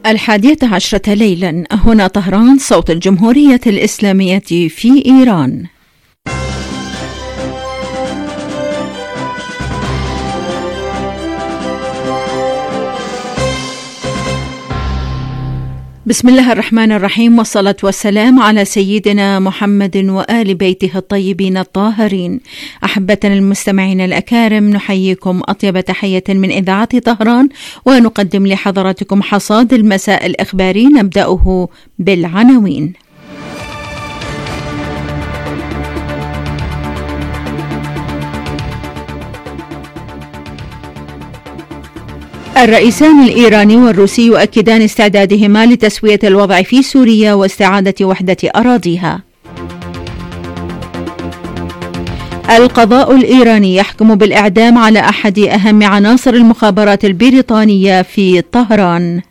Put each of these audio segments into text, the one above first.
11:00 ليلا. هنا طهران، صوت الجمهورية الإسلامية في إيران. بسم الله الرحمن الرحيم، والصلاة والسلام على سيدنا محمد وآل بيته الطيبين الطاهرين. أحبتنا المستمعين الأكارم، نحييكم أطيب تحية من إذاعة طهران، ونقدم لحضراتكم حصاد المساء الإخباري، نبدأه بالعناوين. الرئيسان الإيراني والروسي يؤكدان استعدادهما لتسوية الوضع في سوريا واستعادة وحدة أراضيها. القضاء الإيراني يحكم بالإعدام على أحد أهم عناصر المخابرات البريطانية في طهران.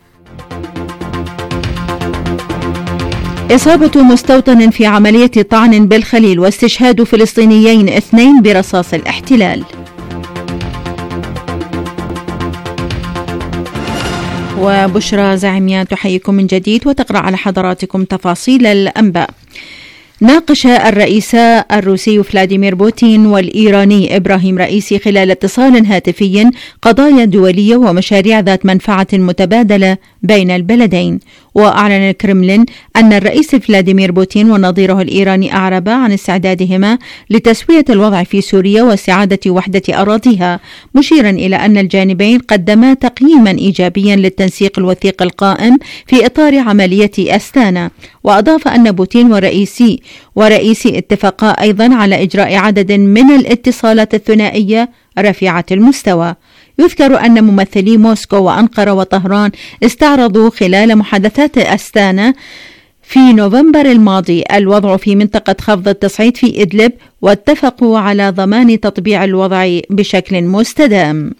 إصابة مستوطن في عملية طعن بالخليل، واستشهاد فلسطينيين 2 برصاص الاحتلال. وبشرى زعيميان تحييكم من جديد وتقرأ على حضراتكم تفاصيل الأنباء. ناقش الرئيس الروسي فلاديمير بوتين والإيراني إبراهيم رئيسي خلال اتصال هاتفي قضايا دولية ومشاريع ذات منفعة متبادلة بين البلدين. وأعلن الكرملين أن الرئيس فلاديمير بوتين ونظيره الإيراني أعربا عن استعدادهما لتسوية الوضع في سوريا واستعادة وحدة أراضيها، مشيرا إلى أن الجانبين قدما تقييما إيجابيا للتنسيق الوثيق القائم في إطار عملية أستانا. وأضاف أن بوتين ورئيسي اتفقا أيضا على إجراء عدد من الاتصالات الثنائية رفيعة المستوى. يذكر أن ممثلي موسكو وأنقرة وطهران استعرضوا خلال محادثات أستانا في نوفمبر الماضي الوضع في منطقة خفض التصعيد في إدلب، واتفقوا على ضمان تطبيع الوضع بشكل مستدام.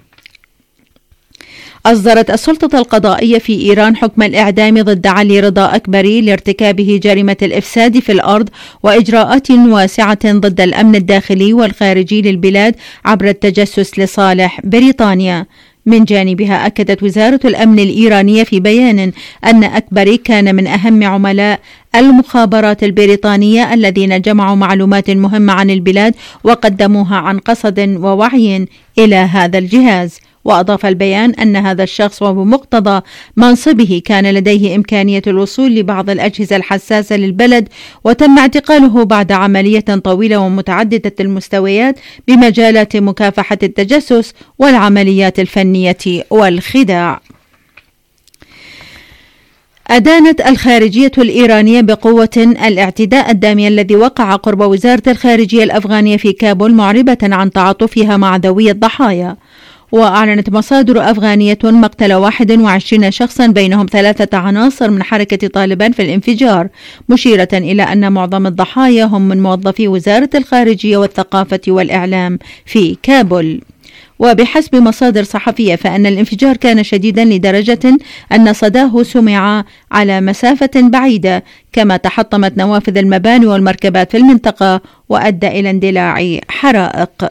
أصدرت السلطة القضائية في إيران حكم الإعدام ضد علي رضا أكبري لارتكابه جريمة الإفساد في الأرض وإجراءات واسعة ضد الأمن الداخلي والخارجي للبلاد عبر التجسس لصالح بريطانيا. من جانبها أكدت وزارة الأمن الإيرانية في بيان أن أكبري كان من أهم عملاء المخابرات البريطانية الذين جمعوا معلومات مهمة عن البلاد وقدموها عن قصد ووعي إلى هذا الجهاز. وأضاف البيان أن هذا الشخص وبمقتضى منصبه كان لديه إمكانية الوصول لبعض الأجهزة الحساسة للبلد، وتم اعتقاله بعد عملية طويلة ومتعددة المستويات بمجالات مكافحة التجسس والعمليات الفنية والخداع. أدانت الخارجية الإيرانية بقوة الاعتداء الدامي الذي وقع قرب وزارة الخارجية الأفغانية في كابول، معربة عن تعاطفها مع ذوي الضحايا. وأعلنت مصادر أفغانية مقتل 21 شخصا بينهم 3 عناصر من حركة طالبان في الانفجار، مشيرة إلى أن معظم الضحايا هم من موظفي وزارة الخارجية والثقافة والإعلام في كابول. وبحسب مصادر صحفية فإن الانفجار كان شديدا لدرجة أن صداه سمع على مسافة بعيدة، كما تحطمت نوافذ المباني والمركبات في المنطقة وأدى إلى اندلاع حرائق.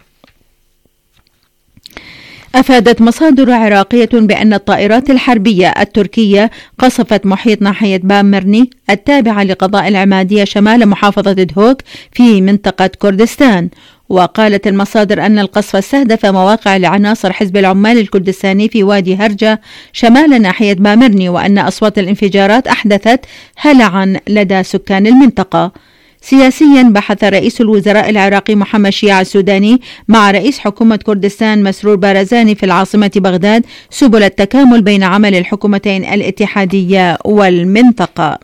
أفادت مصادر عراقية بأن الطائرات الحربية التركية قصفت محيط ناحية بامرني التابعة لقضاء العمادية شمال محافظة دهوك في منطقة كردستان. وقالت المصادر أن القصف استهدف مواقع لعناصر حزب العمال الكردستاني في وادي هرجة شمال ناحية بامرني، وأن أصوات الانفجارات أحدثت هلعا لدى سكان المنطقة. سياسيا، بحث رئيس الوزراء العراقي محمد شيع السوداني مع رئيس حكومة كردستان مسرور بارزاني في العاصمة بغداد سبل التكامل بين عمل الحكومتين الاتحادية والمنطقة.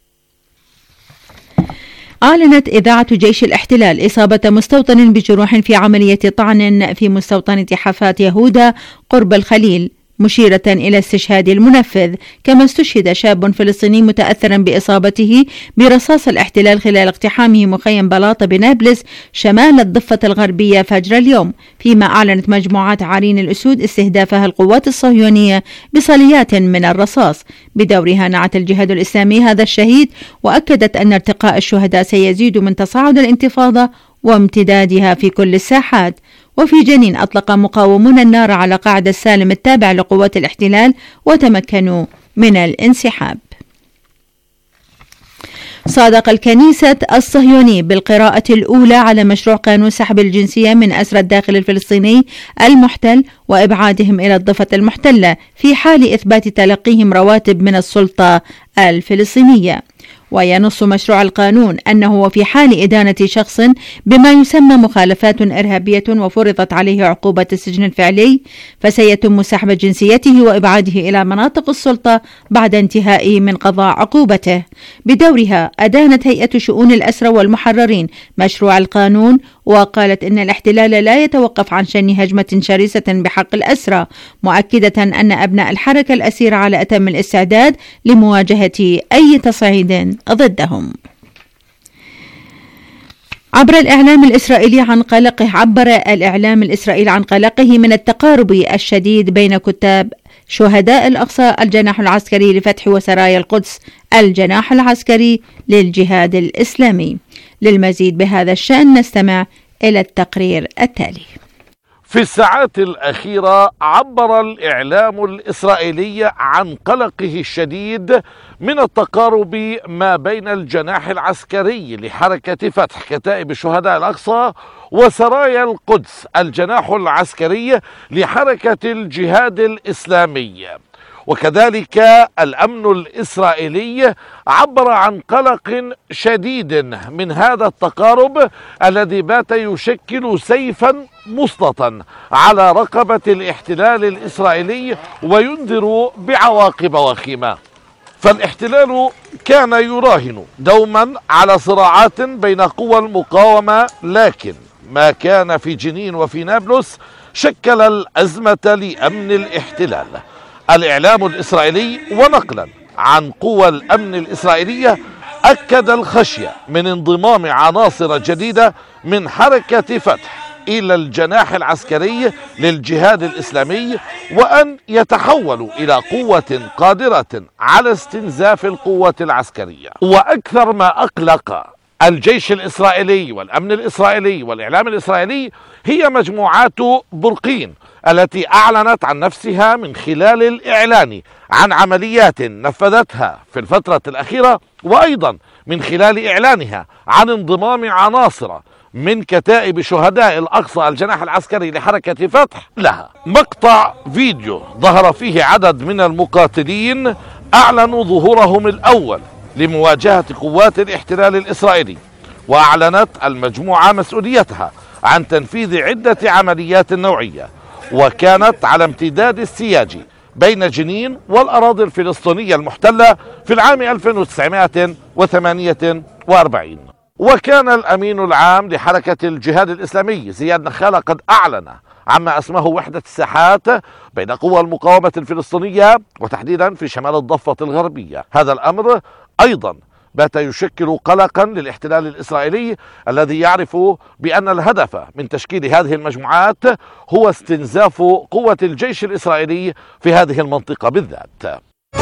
أعلنت إذاعة جيش الاحتلال إصابة مستوطن بجروح في عملية طعن في مستوطنة حفات يهودا قرب الخليل، مشيرة إلى استشهاد المنفذ. كما استشهد شاب فلسطيني متأثرا بإصابته برصاص الاحتلال خلال اقتحامه مخيم بلاطة بنابلس شمال الضفة الغربية فجر اليوم، فيما أعلنت مجموعات عرين الأسود استهدافها القوات الصهيونية بصليات من الرصاص. بدورها نعت الجهاد الإسلامي هذا الشهيد، وأكدت أن ارتقاء الشهداء سيزيد من تصاعد الانتفاضة وامتدادها في كل الساحات. وفي جنين أطلق مقاومون النار على قاعدة سالم التابع لقوات الاحتلال وتمكنوا من الانسحاب. صادق الكنيسة الصهيوني بالقراءة الأولى على مشروع قانون سحب الجنسية من أسرى الداخل الفلسطيني المحتل وإبعادهم إلى الضفة المحتلة في حال إثبات تلقيهم رواتب من السلطة الفلسطينية. وينص مشروع القانون أنه في حال إدانة شخص بما يسمى مخالفات إرهابية وفرضت عليه عقوبة السجن الفعلي فسيتم سحب جنسيته وإبعاده إلى مناطق السلطة بعد انتهائه من قضاء عقوبته. بدورها أدانت هيئة شؤون الأسرى والمحررين مشروع القانون وقالت إن الاحتلال لا يتوقف عن شن هجمة شرسة بحق الأسرى، مؤكدة أن أبناء الحركة الأسيرة على أتم الاستعداد لمواجهة أي تصعيد ضدهم. عبر الإعلام الإسرائيلي عن قلقه عبر الإعلام الإسرائيلي عن قلقه من التقارب الشديد بين كتاب شهداء الأقصى الجناح العسكري لفتح وسرايا القدس الجناح العسكري للجهاد الإسلامي. للمزيد بهذا الشأن نستمع إلى التقرير التالي. في الساعات الأخيرة عبر الإعلام الإسرائيلي عن قلقه الشديد من التقارب ما بين الجناح العسكري لحركة فتح كتائب شهداء الأقصى وسرايا القدس الجناح العسكري لحركة الجهاد الإسلامي. وكذلك الأمن الإسرائيلي عبر عن قلق شديد من هذا التقارب الذي بات يشكل سيفا مسلطا على رقبة الاحتلال الإسرائيلي وينذر بعواقب وخيمة. فالاحتلال كان يراهن دوما على صراعات بين قوى المقاومة، لكن ما كان في جنين وفي نابلس شكل الأزمة لأمن الاحتلال. الإعلام الإسرائيلي ونقلا عن قوى الأمن الإسرائيلية أكد الخشية من انضمام عناصر جديدة من حركة فتح إلى الجناح العسكري للجهاد الإسلامي وأن يتحولوا إلى قوة قادرة على استنزاف القوة العسكرية. وأكثر ما أقلق الجيش الإسرائيلي والأمن الإسرائيلي والإعلام الإسرائيلي هي مجموعات برقين التي أعلنت عن نفسها من خلال الإعلان عن عمليات نفذتها في الفترة الأخيرة، وأيضا من خلال إعلانها عن انضمام عناصر من كتائب شهداء الأقصى الجناح العسكري لحركة فتح لها. مقطع فيديو ظهر فيه عدد من المقاتلين أعلنوا ظهورهم الأول لمواجهة قوات الاحتلال الإسرائيلي، وأعلنت المجموعة مسؤوليتها عن تنفيذ عدة عمليات نوعية، وكانت على امتداد السياج بين جنين والأراضي الفلسطينية المحتلة في العام 1948. وكان الأمين العام لحركة الجهاد الإسلامي زياد نخالة قد أعلن عما اسمه وحدة الساحات بين قوى المقاومة الفلسطينية وتحديدا في شمال الضفة الغربية. هذا الأمر أيضا بات يشكل قلقا للاحتلال الإسرائيلي الذي يعرف بأن الهدف من تشكيل هذه المجموعات هو استنزاف قوة الجيش الإسرائيلي في هذه المنطقة بالذات.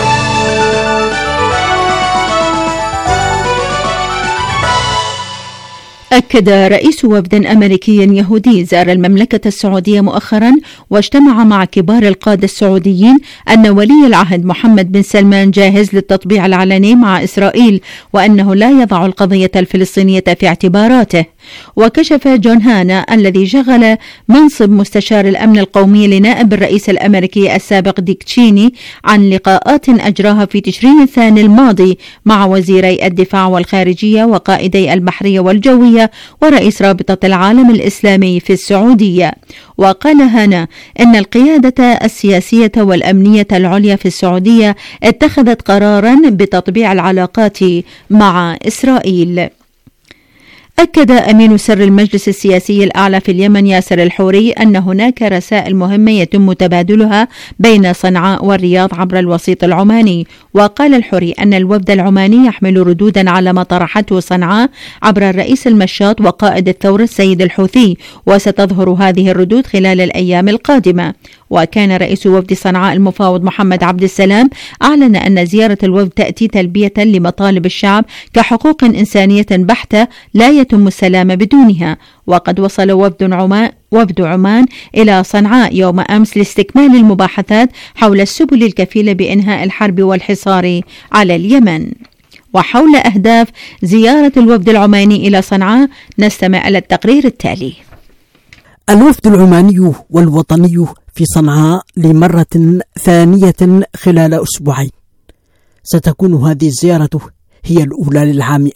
أكد رئيس وفد أمريكي يهودي زار المملكة السعودية مؤخرا واجتمع مع كبار القادة السعوديين أن ولي العهد محمد بن سلمان جاهز للتطبيع العلني مع إسرائيل وأنه لا يضع القضية الفلسطينية في اعتباراته. وكشف جون هانا الذي شغل منصب مستشار الأمن القومي لنائب الرئيس الأمريكي السابق ديك تشيني عن لقاءات أجراها في تشرين الثاني الماضي مع وزيري الدفاع والخارجية وقائدي البحرية والجوية ورئيس رابطة العالم الإسلامي في السعودية. وقال هانا إن القيادة السياسية والأمنية العليا في السعودية اتخذت قرارا بتطبيع العلاقات مع إسرائيل. أكد أمين سر المجلس السياسي الأعلى في اليمن ياسر الحوري أن هناك رسائل مهمة يتم تبادلها بين صنعاء والرياض عبر الوسيط العماني. وقال الحوري أن الوفد العماني يحمل ردودا على ما طرحته صنعاء عبر الرئيس المشاط وقائد الثورة السيد الحوثي، وستظهر هذه الردود خلال الأيام القادمة. وكان رئيس وفد صنعاء المفاوض محمد عبد السلام أعلن أن زيارة الوفد تأتي تلبية لمطالب الشعب كحقوق إنسانية بحتة لا يتم السلام بدونها. وقد وصل وفد وفد عمان إلى صنعاء يوم أمس لاستكمال المباحثات حول السبل الكفيلة بإنهاء الحرب والحصار على اليمن. وحول أهداف زيارة الوفد العماني إلى صنعاء نستمع إلى التقرير التالي. الوفد العماني والوطني في صنعاء لمرة ثانية خلال أسبوعين. ستكون هذه الزيارة هي الأولى للعام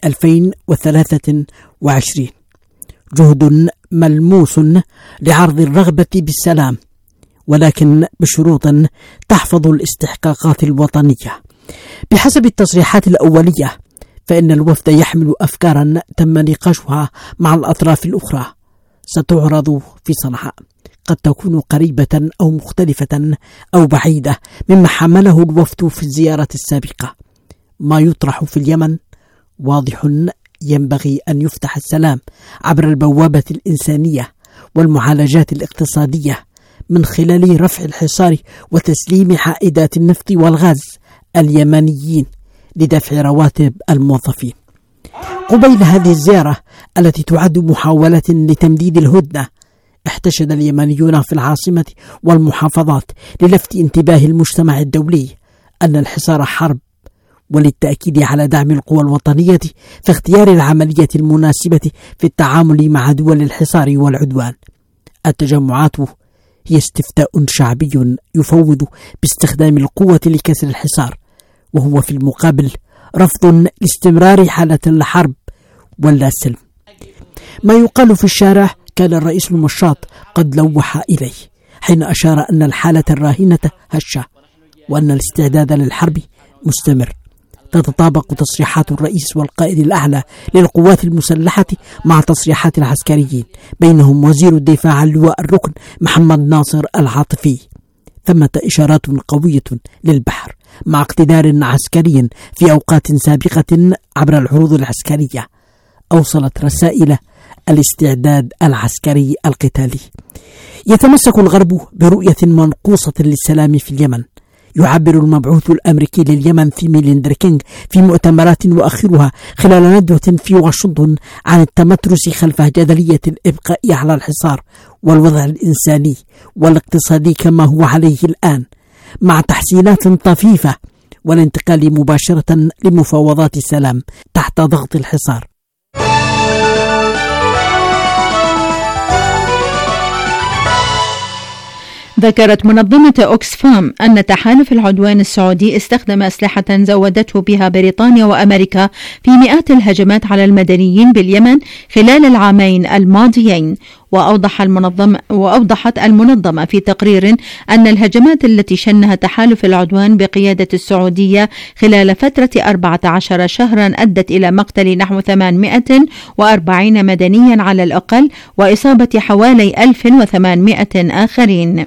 2023. جهد ملموس لعرض الرغبة بالسلام، ولكن بشروط تحفظ الاستحقاقات الوطنية. بحسب التصريحات الأولية فإن الوفد يحمل أفكارا تم نقاشها مع الأطراف الأخرى ستعرض في صنعاء، قد تكون قريبة أو مختلفة أو بعيدة مما حمله الوفد في الزيارة السابقة. ما يطرح في اليمن واضح، ينبغي أن يفتح السلام عبر البوابة الإنسانية والمعالجات الاقتصادية من خلال رفع الحصار وتسليم عائدات النفط والغاز اليمنيين لدفع رواتب الموظفين. قبيل هذه الزيارة التي تعد محاولة لتمديد الهدنة، احتشد اليمنيون في العاصمة والمحافظات للفت انتباه المجتمع الدولي أن الحصار حرب، وللتأكيد على دعم القوى الوطنية في اختيار العملية المناسبة في التعامل مع دول الحصار والعدوان. التجمعات هي استفتاء شعبي يفوض باستخدام القوة لكسر الحصار، وهو في المقابل رفض لاستمرار حالة الحرب ولا السلم. ما يقال في الشارع كان الرئيس المشاط قد لوح إليه حين أشار أن الحالة الراهنة هشة، وأن الاستعداد للحرب مستمر. تتطابق تصريحات الرئيس والقائد الأعلى للقوات المسلحة مع تصريحات العسكريين، بينهم وزير الدفاع اللواء الركن محمد ناصر العاطفي. ثمة إشارات قوية للبحر مع اقتدار عسكري في أوقات سابقة عبر العروض العسكرية أوصلت رسائل الاستعداد العسكري القتالي. يتمسك الغرب برؤية منقوصة للسلام في اليمن. يعبر المبعوث الأمريكي لليمن في ميليندر كينغ في مؤتمرات وآخرها خلال ندوة في واشنطن عن التمترس خلف جدلية الإبقاء على الحصار والوضع الإنساني والاقتصادي كما هو عليه الآن، مع تحسينات طفيفة والانتقال مباشرة لمفاوضات السلام تحت ضغط الحصار. ذكرت منظمة أوكسفام أن تحالف العدوان السعودي استخدم أسلحة زودته بها بريطانيا وأمريكا في مئات الهجمات على المدنيين باليمن خلال العامين الماضيين. وأوضحت المنظمة في تقرير أن الهجمات التي شنها تحالف العدوان بقيادة السعودية خلال فترة 14 شهرا أدت إلى مقتل نحو 840 مدنيا على الأقل وإصابة حوالي 1800 آخرين.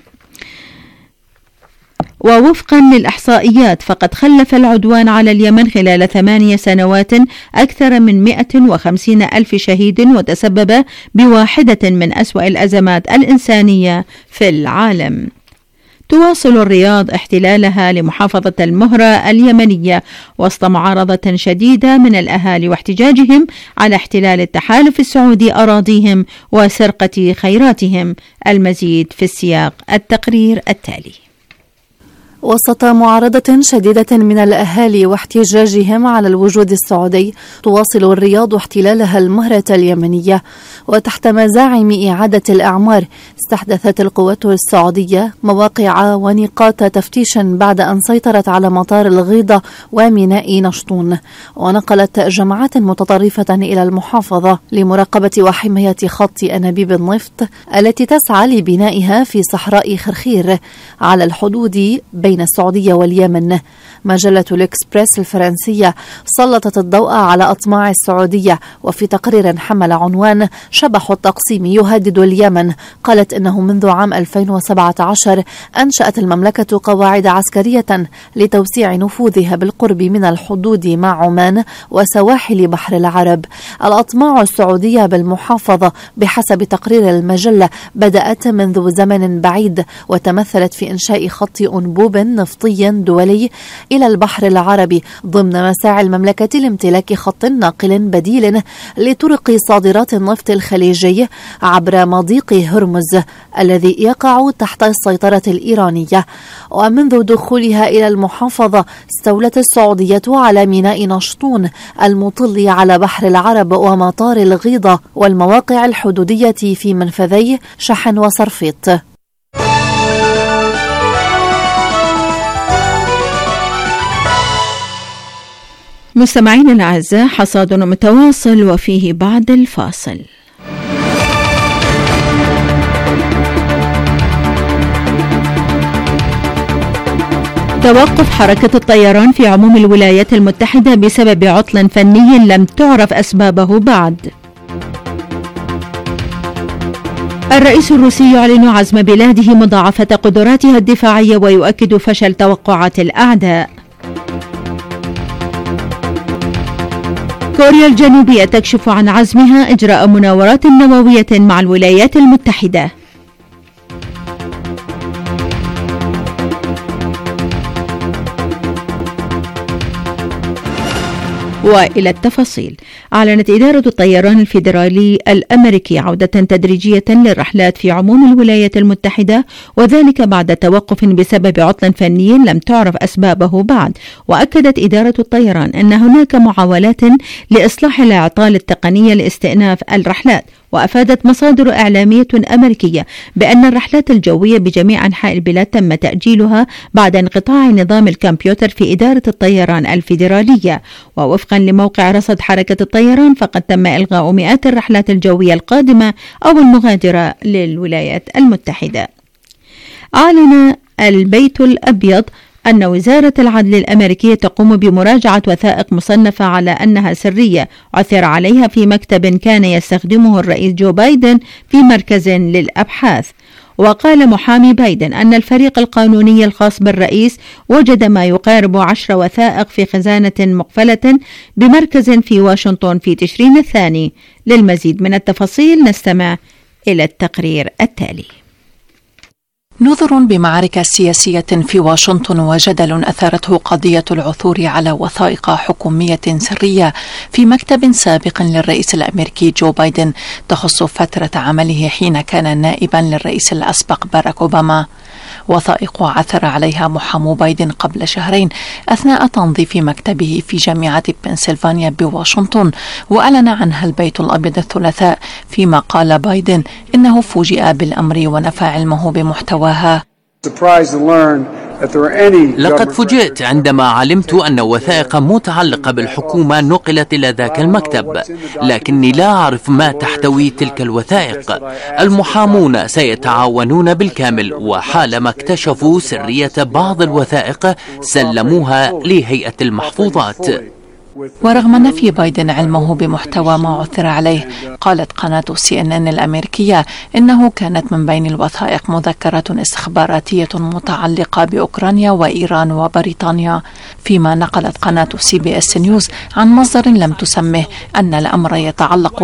ووفقا للإحصائيات فقد خلف العدوان على اليمن خلال 8 سنوات أكثر من 150 ألف شهيد، وتسبب بواحدة من أسوأ الأزمات الإنسانية في العالم. تواصل الرياض احتلالها لمحافظة المهرة اليمنية وسط معارضة شديدة من الأهالي واحتجاجهم على احتلال التحالف السعودي أراضيهم وسرقة خيراتهم. المزيد في السياق التقرير التالي. وسط معارضة شديدة من الأهالي واحتجاجهم على الوجود السعودي، تواصل الرياض احتلالها المهرة اليمنية، وتحت مزاعم إعادة الأعمار استحدثت القوات السعودية مواقع ونقاط تفتيش بعد أن سيطرت على مطار الغيضة وميناء نشطون، ونقلت جماعات متطرفة إلى المحافظة لمراقبة وحماية خط أنابيب النفط التي تسعى لبنائها في صحراء خرخير على الحدود بين السعودية واليمن. مجلة الإكسبريس الفرنسية سلطت الضوء على أطماع السعودية، وفي تقرير حمل عنوان شبح التقسيم يهدد اليمن قالت إنه منذ عام 2017 أنشأت المملكة قواعد عسكرية لتوسيع نفوذها بالقرب من الحدود مع عمان وسواحل بحر العرب. الأطماع السعودية بالمحافظة بحسب تقرير المجلة بدأت منذ زمن بعيد، وتمثلت في إنشاء خط أنبوب نفطي دولي إلى البحر العربي ضمن مساعي المملكة لامتلاك خط ناقل بديل لطرق صادرات النفط الخليجي عبر مضيق هرمز الذي يقع تحت السيطرة الإيرانية. ومنذ دخولها إلى المحافظة استولت السعودية على ميناء نشطون المطل على بحر العرب ومطار الغيضة والمواقع الحدودية في منفذي شحن وصرفيط. مستمعينا الأعزاء، حصاد متواصل وفيه بعد الفاصل. توقف حركة الطيران في عموم الولايات المتحدة بسبب عطل فني لم تعرف أسبابه بعد. الرئيس الروسي يعلن عزم بلاده مضاعفة قدراتها الدفاعية ويؤكد فشل توقعات الأعداء. كوريا الجنوبية تكشف عن عزمها إجراء مناورات نووية مع الولايات المتحدة. وإلى التفاصيل. أعلنت إدارة الطيران الفيدرالي الأمريكي عودة تدريجية للرحلات في عموم الولايات المتحدة، وذلك بعد توقف بسبب عطل فني لم تعرف أسبابه بعد. وأكدت إدارة الطيران أن هناك محاولات لإصلاح الأعطال التقنية لاستئناف الرحلات. وأفادت مصادر إعلامية أمريكية بأن الرحلات الجوية بجميع أنحاء البلاد تم تأجيلها بعد انقطاع نظام الكمبيوتر في إدارة الطيران الفيدرالية. ووفقا لموقع رصد حركة الطيران فقد تم إلغاء مئات الرحلات الجوية القادمة أو المغادرة للولايات المتحدة. أعلن البيت الأبيض أن وزارة العدل الأمريكية تقوم بمراجعة وثائق مصنفة على أنها سرية عثر عليها في مكتب كان يستخدمه الرئيس جو بايدن في مركز للأبحاث. وقال محامي بايدن أن الفريق القانوني الخاص بالرئيس وجد ما يقارب 10 وثائق في خزانة مقفلة بمركز في واشنطن في تشرين الثاني. للمزيد من التفاصيل نستمع إلى التقرير التالي. نذر بمعركة سياسية في واشنطن وجدل أثارته قضية العثور على وثائق حكومية سرية في مكتب سابق للرئيس الأمريكي جو بايدن تخص فترة عمله حين كان نائبا للرئيس الأسبق باراك أوباما. وثائق عثر عليها محامو بايدن قبل شهرين أثناء تنظيف مكتبه في جامعة بنسلفانيا بواشنطن، وأعلن عنها البيت الأبيض الثلاثاء، فيما قال بايدن إنه فوجئ بالأمر ونفى علمه بمحتواها. لقد فوجئت عندما علمت أن وثائق متعلقة بالحكومة نقلت إلى ذاك المكتب، لكني لا أعرف ما تحتوي تلك الوثائق. المحامون سيتعاونون بالكامل، وحالما اكتشفوا سرية بعض الوثائق سلموها لهيئة المحفوظات. ورغم نفي بايدن علمه بمحتوى ما عثر عليه، قالت قناة CNN الأمريكية إنه كانت من بين الوثائق مذكرات استخباراتية متعلقة بأوكرانيا وإيران وبريطانيا، فيما نقلت قناة CBS نيوز عن مصدر لم تسمه أن الأمر يتعلق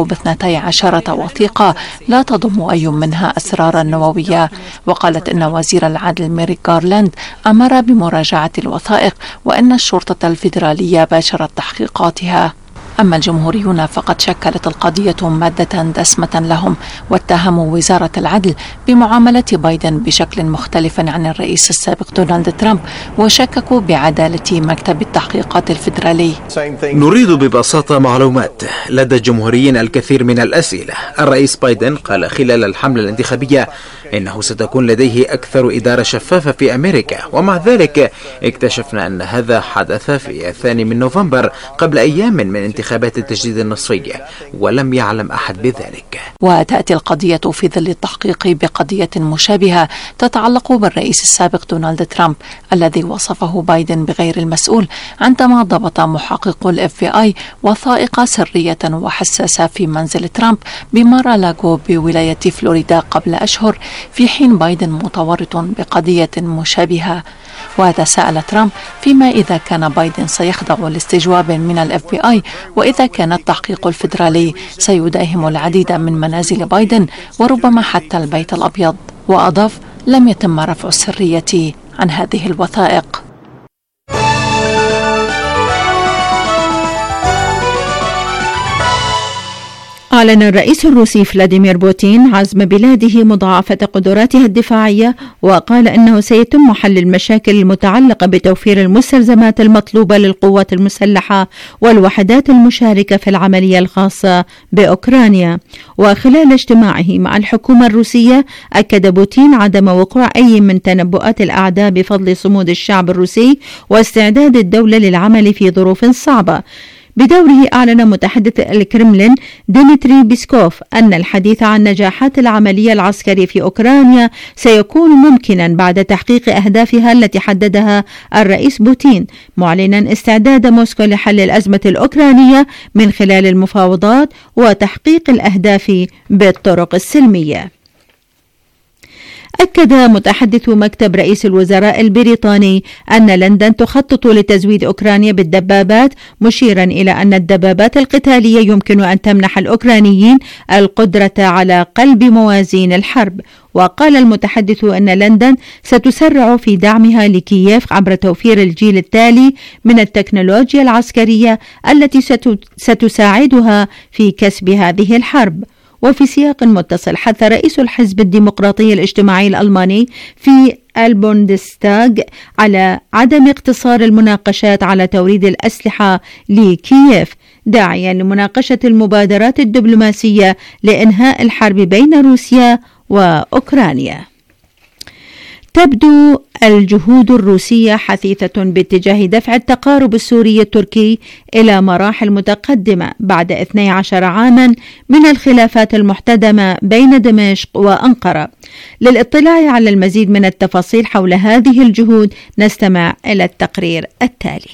ب12 وثيقة لا تضم أي منها أسرارا نووية. وقالت إن وزير العدل ميريك غارلاند أمر بمراجعة الوثائق، وأن الشرطة الفيدرالية باشرت تحقيقاتها. أما الجمهوريون فقد شكلت القضية مادة دسمة لهم، واتهموا وزارة العدل بمعاملة بايدن بشكل مختلف عن الرئيس السابق دونالد ترامب، وشككوا بعدالة مكتب التحقيقات الفيدرالي. نريد ببساطة معلومات. لدى الجمهوريين الكثير من الأسئلة. الرئيس بايدن قال خلال الحملة الانتخابية إنه ستكون لديه أكثر إدارة شفافة في أمريكا، ومع ذلك اكتشفنا أن هذا حدث في 2 نوفمبر قبل أيام من انتخابات التجديد النصفية، ولم يعلم أحد بذلك. وتأتي القضية في ظل التحقيق بقضية مشابهة تتعلق بالرئيس السابق دونالد ترامب الذي وصفه بايدن بغير المسؤول عندما ضبط محقق FBI وثائق سرية وحساسة في منزل ترامب بمار-ا-لاغو بولاية فلوريدا قبل أشهر، في حين بايدن متورط بقضية مشابهة. وتساءل ترامب فيما إذا كان بايدن سيخضع لاستجواب من FBI، وإذا كان التحقيق الفيدرالي سيداهم العديد من منازل بايدن وربما حتى البيت الأبيض. وأضاف: لم يتم رفع السرية عن هذه الوثائق. أعلن الرئيس الروسي فلاديمير بوتين عزم بلاده مضاعفة قدراتها الدفاعية، وقال إنه سيتم حل المشاكل المتعلقة بتوفير المستلزمات المطلوبة للقوات المسلحة والوحدات المشاركة في العملية الخاصة بأوكرانيا. وخلال اجتماعه مع الحكومة الروسية أكد بوتين عدم وقوع أي من تنبؤات الأعداء بفضل صمود الشعب الروسي واستعداد الدولة للعمل في ظروف صعبة. بدوره أعلن متحدث الكرملين ديمتري بيسكوف أن الحديث عن نجاحات العملية العسكرية في أوكرانيا سيكون ممكنا بعد تحقيق أهدافها التي حددها الرئيس بوتين، معلنا استعداد موسكو لحل الأزمة الأوكرانية من خلال المفاوضات وتحقيق الأهداف بالطرق السلمية. أكد متحدث مكتب رئيس الوزراء البريطاني أن لندن تخطط لتزويد أوكرانيا بالدبابات، مشيرا إلى أن الدبابات القتالية يمكن أن تمنح الأوكرانيين القدرة على قلب موازين الحرب. وقال المتحدث أن لندن ستسرع في دعمها لكييف عبر توفير الجيل التالي من التكنولوجيا العسكرية التي ستساعدها في كسب هذه الحرب. وفي سياق متصل، حث رئيس الحزب الديمقراطي الاجتماعي الألماني في البوندستاغ على عدم اقتصار المناقشات على توريد الأسلحة لكييف، داعيا لمناقشة المبادرات الدبلوماسية لإنهاء الحرب بين روسيا وأوكرانيا. تبدو الجهود الروسية حثيثة باتجاه دفع التقارب السوري التركي إلى مراحل متقدمة بعد 12 عاما من الخلافات المحتدمة بين دمشق وأنقرة. للاطلاع على المزيد من التفاصيل حول هذه الجهود نستمع إلى التقرير التالي.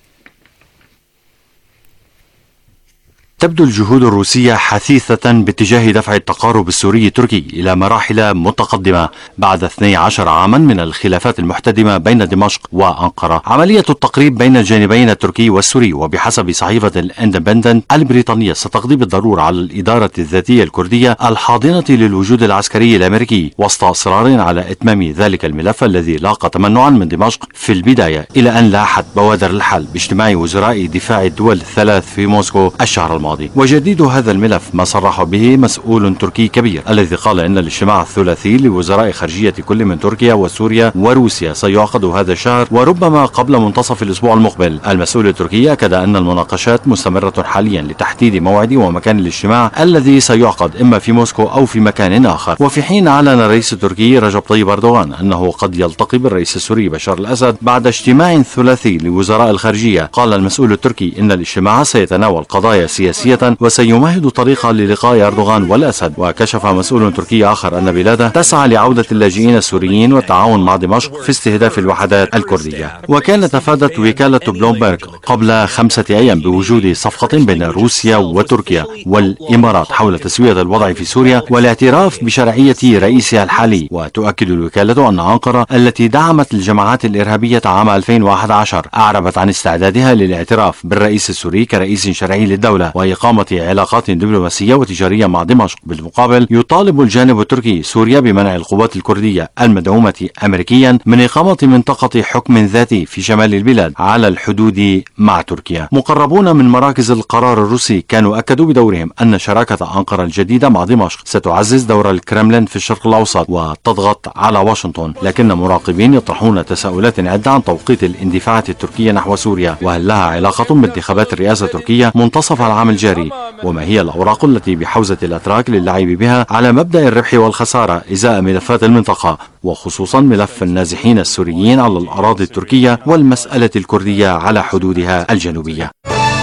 تبدو الجهود الروسية حثيثة باتجاه دفع التقارب السوري التركي إلى مراحل متقدمة بعد 12 عاما من الخلافات المحتدمة بين دمشق وأنقرة. عملية التقريب بين الجانبين التركي والسوري وبحسب صحيفة الاندبندنت البريطانية ستقضي بالضرورة على الإدارة الذاتية الكردية الحاضنة للوجود العسكري الأمريكي، وسط إصرار على إتمام ذلك الملف الذي لاقى تمنعا من دمشق في البداية، إلى أن لاحت بوادر الحل باجتماع وزراء دفاع الدول الثلاث في موسكو الشهر الماضي. وجديد هذا الملف ما صرح به مسؤول تركي كبير، الذي قال إن الاجتماع الثلاثي لوزراء خارجية كل من تركيا وسوريا وروسيا سيعقد هذا الشهر وربما قبل منتصف الأسبوع المقبل. المسؤول التركي أكد أن المناقشات مستمرة حاليا لتحديد موعد ومكان الاجتماع الذي سيعقد إما في موسكو أو في مكان آخر. وفي حين أعلن الرئيس التركي رجب طيب أردوغان أنه قد يلتقي بالرئيس السوري بشار الأسد بعد اجتماع ثلاثي لوزراء الخارجية، قال المسؤول التركي إن الاجتماع سيتناول قضايا سياسية وسيمهد طريقا للقاء أردوغان والأسد. وكشف مسؤول تركي آخر أن بلاده تسعى لعودة اللاجئين السوريين والتعاون مع دمشق في استهداف الوحدات الكردية. وكانت أفادت وكالة بلومبرغ قبل 5 أيام بوجود صفقة بين روسيا وتركيا والإمارات حول تسوية الوضع في سوريا والاعتراف بشرعية رئيسها الحالي. وتؤكد الوكالة أن أنقرة التي دعمت الجماعات الإرهابية عام 2011 أعربت عن استعدادها للاعتراف بالرئيس السوري كرئيس شرعي للدولة وإقامة علاقات دبلوماسية وتجارية مع دمشق. بالمقابل يطالب الجانب التركي سوريا بمنع القوات الكردية المدعومة أمريكيا من إقامة منطقة حكم ذاتي في شمال البلاد على الحدود مع تركيا. مقربون من مراكز القرار الروسي كانوا أكدوا بدورهم أن شراكة أنقرة الجديدة مع دمشق ستعزز دور الكرملين في الشرق الأوسط وتضغط على واشنطن، لكن مراقبين يطرحون تساؤلات عدة عن توقيت الاندفاعات التركية نحو سوريا، وهل لها علاقة بانتخابات الرئاسة التركية منتصف العام الجاري، وما هي الأوراق التي بحوزة الأتراك للعب بها على مبدأ الربح والخسارة إزاء ملفات المنطقة، وخصوصا ملف النازحين السوريين على الأراضي التركية والمسألة الكردية على حدودها الجنوبية.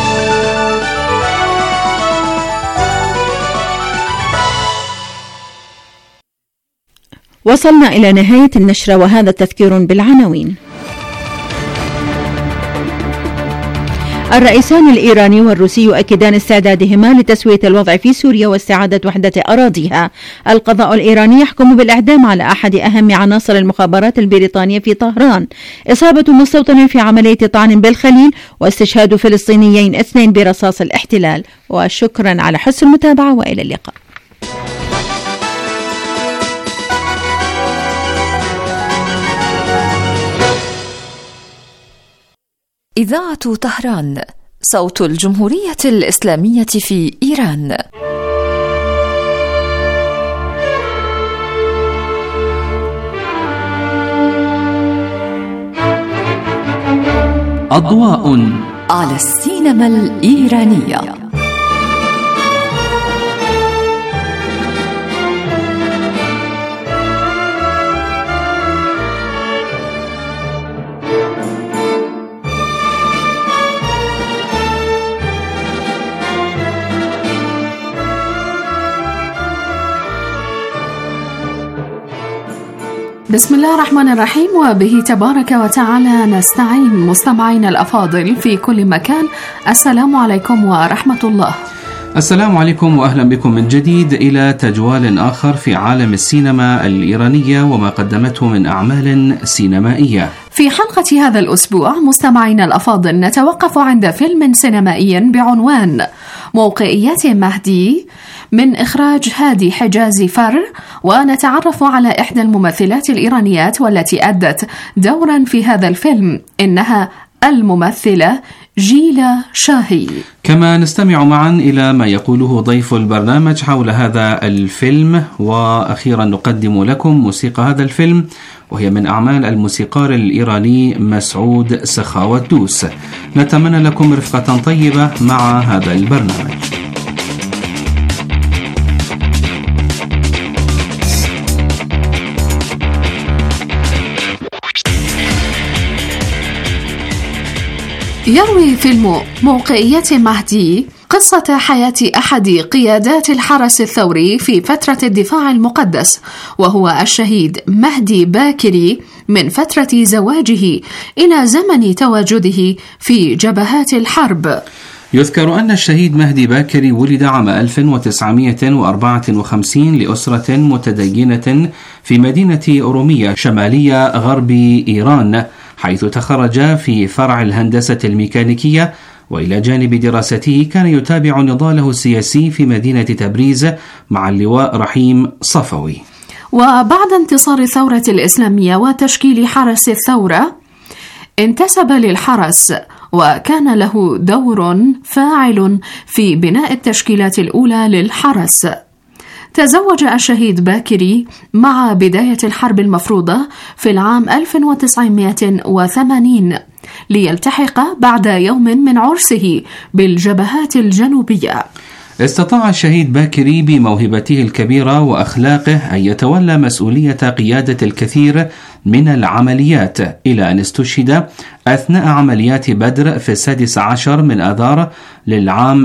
وصلنا إلى نهاية النشرة وهذا تذكير بالعناوين. الرئيسان الإيراني والروسي يؤكدان استعدادهما لتسوية الوضع في سوريا واستعادة وحدة أراضيها. القضاء الإيراني يحكم بالإعدام على أحد أهم عناصر المخابرات البريطانية في طهران. إصابة مستوطن في عملية طعن بالخليل واستشهاد فلسطينيين 2 برصاص الاحتلال. وشكرا على حسن المتابعة وإلى اللقاء. إذاعة طهران، صوت الجمهورية الإسلامية في إيران. أضواء على السينما الإيرانية. بسم الله الرحمن الرحيم، وبه تبارك وتعالى نستعين. مستمعينا الأفاضل في كل مكان، السلام عليكم ورحمة الله. السلام عليكم وأهلا بكم من جديد إلى تجوال آخر في عالم السينما الإيرانية وما قدمته من أعمال سينمائية. في حلقة هذا الأسبوع مستمعينا الأفاضل نتوقف عند فيلم سينمائي بعنوان موقعية مهدي من إخراج هادي حجازي فر، ونتعرف على إحدى الممثلات الإيرانيات والتي أدت دورا في هذا الفيلم، إنها الممثلة جيلا شاهي. كما نستمع معا إلى ما يقوله ضيف البرنامج حول هذا الفيلم، وأخيرا نقدم لكم موسيقى هذا الفيلم، وهي من أعمال الموسيقار الإيراني مسعود سخاوتدوس. نتمنى لكم رفقة طيبة مع هذا البرنامج. يروي فيلم موقعية مهدي قصة حياة أحد قيادات الحرس الثوري في فترة الدفاع المقدس، وهو الشهيد مهدي باكري، من فترة زواجه إلى زمن تواجده في جبهات الحرب. يذكر أن الشهيد مهدي باكري ولد عام 1954 لأسرة متدينة في مدينة أورومية شمالية غرب إيران، حيث تخرج في فرع الهندسة الميكانيكية، وإلى جانب دراسته كان يتابع نضاله السياسي في مدينة تبريز مع اللواء رحيم صفوي. وبعد انتصار الثورة الإسلامية وتشكيل حرس الثورة انتسب للحرس، وكان له دور فاعل في بناء التشكيلات الأولى للحرس. تزوج الشهيد باكري مع بداية الحرب المفروضة في العام 1980 ليلتحق بعد يوم من عرسه بالجبهات الجنوبية. استطاع الشهيد باكري بموهبته الكبيرة وأخلاقه أن يتولى مسؤولية قيادة الكثير من العمليات، إلى أن استشهد أثناء عمليات بدر في 16 من آذار للعام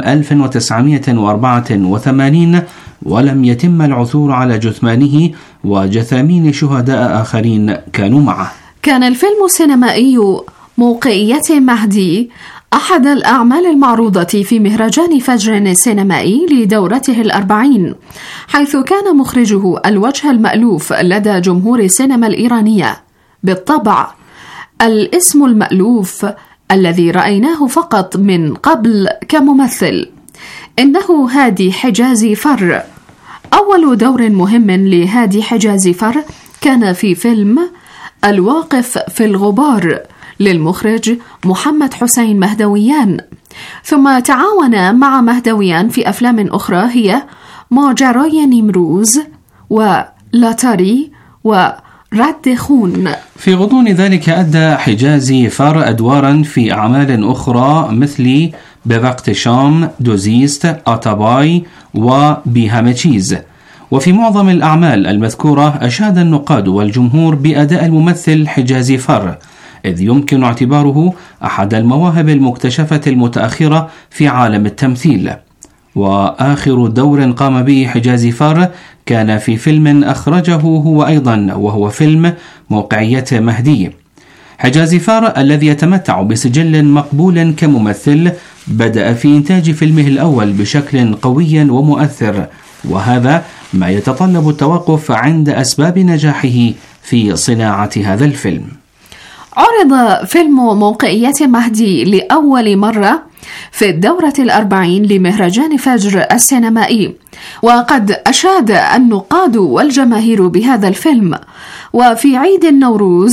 1984، ولم يتم العثور على جثمانه وجثامين شهداء آخرين كانوا معه. كان الفيلم السينمائي موقعية مهدي أحد الأعمال المعروضة في مهرجان فجر السينمائي لدورته 40، حيث كان مخرجه الوجه المألوف لدى جمهور السينما الإيرانية. بالطبع الاسم المألوف الذي رأيناه فقط من قبل كممثل، إنه هادي حجازي فر. أول دور مهم لهادي حجازي فر كان في فيلم الواقف في الغبار للمخرج محمد حسين مهدويان، ثم تعاون مع مهدويان في أفلام أخرى هي ماجراي نيمروز ولاتاري ورد خون. في غضون ذلك أدى حجازي فر أدوارا في أعمال أخرى مثل بوقت شام، دوزيست، آتاباي وبيهامتشيز. وفي معظم الأعمال المذكورة أشاد النقاد والجمهور بأداء الممثل حجازي فر، إذ يمكن اعتباره أحد المواهب المكتشفة المتأخرة في عالم التمثيل. وآخر دور قام به حجازي فر كان في فيلم أخرجه هو أيضا، وهو فيلم موقعية مهدي. حجازي فر الذي يتمتع بسجل مقبول كممثل بدأ في إنتاج فيلمه الأول بشكل قوي ومؤثر، وهذا ما يتطلب التوقف عند أسباب نجاحه في صناعة هذا الفيلم. عرض فيلم موقعية مهدي لأول مرة في الدورة 40 لمهرجان فجر السينمائي، وقد أشاد النقاد والجماهير بهذا الفيلم. وفي عيد النوروز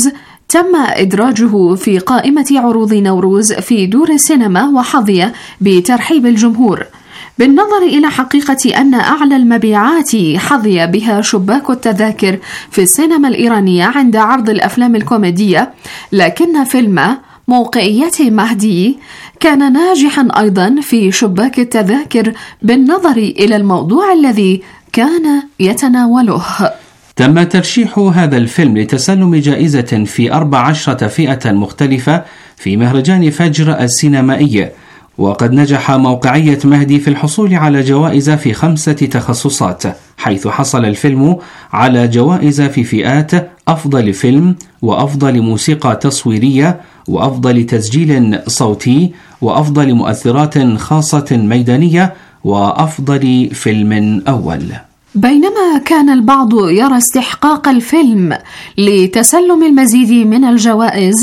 تم إدراجه في قائمة عروض نوروز في دور السينما وحظي بترحيب الجمهور، بالنظر إلى حقيقة أن أعلى المبيعات حظي بها شباك التذاكر في السينما الإيرانية عند عرض الأفلام الكوميدية، لكن فيلم موقعية مهدي كان ناجحا أيضا في شباك التذاكر بالنظر إلى الموضوع الذي كان يتناوله. تم ترشيح هذا الفيلم لتسلم جائزة في 14 فئة مختلفة في مهرجان فجر السينمائي، وقد نجح موقعية مهدي في الحصول على جوائز في 5 تخصصات، حيث حصل الفيلم على جوائز في فئات أفضل فيلم وأفضل موسيقى تصويرية وأفضل تسجيل صوتي وأفضل مؤثرات خاصة ميدانية وأفضل فيلم أول. بينما كان البعض يرى استحقاق الفيلم لتسلم المزيد من الجوائز،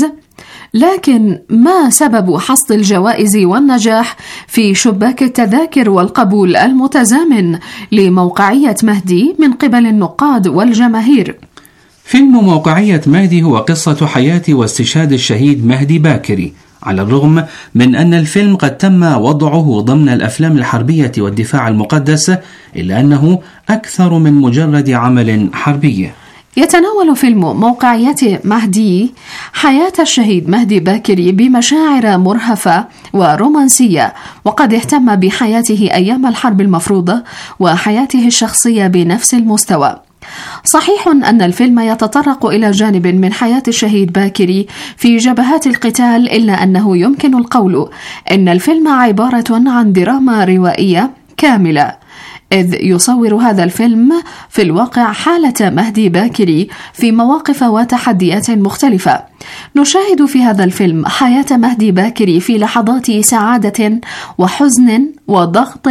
لكن ما سبب حصد الجوائز والنجاح في شباك التذاكر والقبول المتزامن لموقعية مهدي من قبل النقاد والجماهير؟ فيلم موقعية مهدي هو قصة حياة واستشهاد الشهيد مهدي باكري، على الرغم من أن الفيلم قد تم وضعه ضمن الأفلام الحربية والدفاع المقدس، إلا أنه أكثر من مجرد عمل حربي. يتناول فيلم موقعية مهدي حياة الشهيد مهدي باكري بمشاعر مرهفة ورومانسية، وقد اهتم بحياته أيام الحرب المفروضة وحياته الشخصية بنفس المستوى. صحيح أن الفيلم يتطرق إلى جانب من حياة الشهيد باكري في جبهات القتال، إلا أنه يمكن القول إن الفيلم عبارة عن دراما روائية كاملة، إذ يصور هذا الفيلم في الواقع حالة مهدي باكري في مواقف وتحديات مختلفة. نشاهد في هذا الفيلم حياة مهدي باكري في لحظات سعادة وحزن وضغط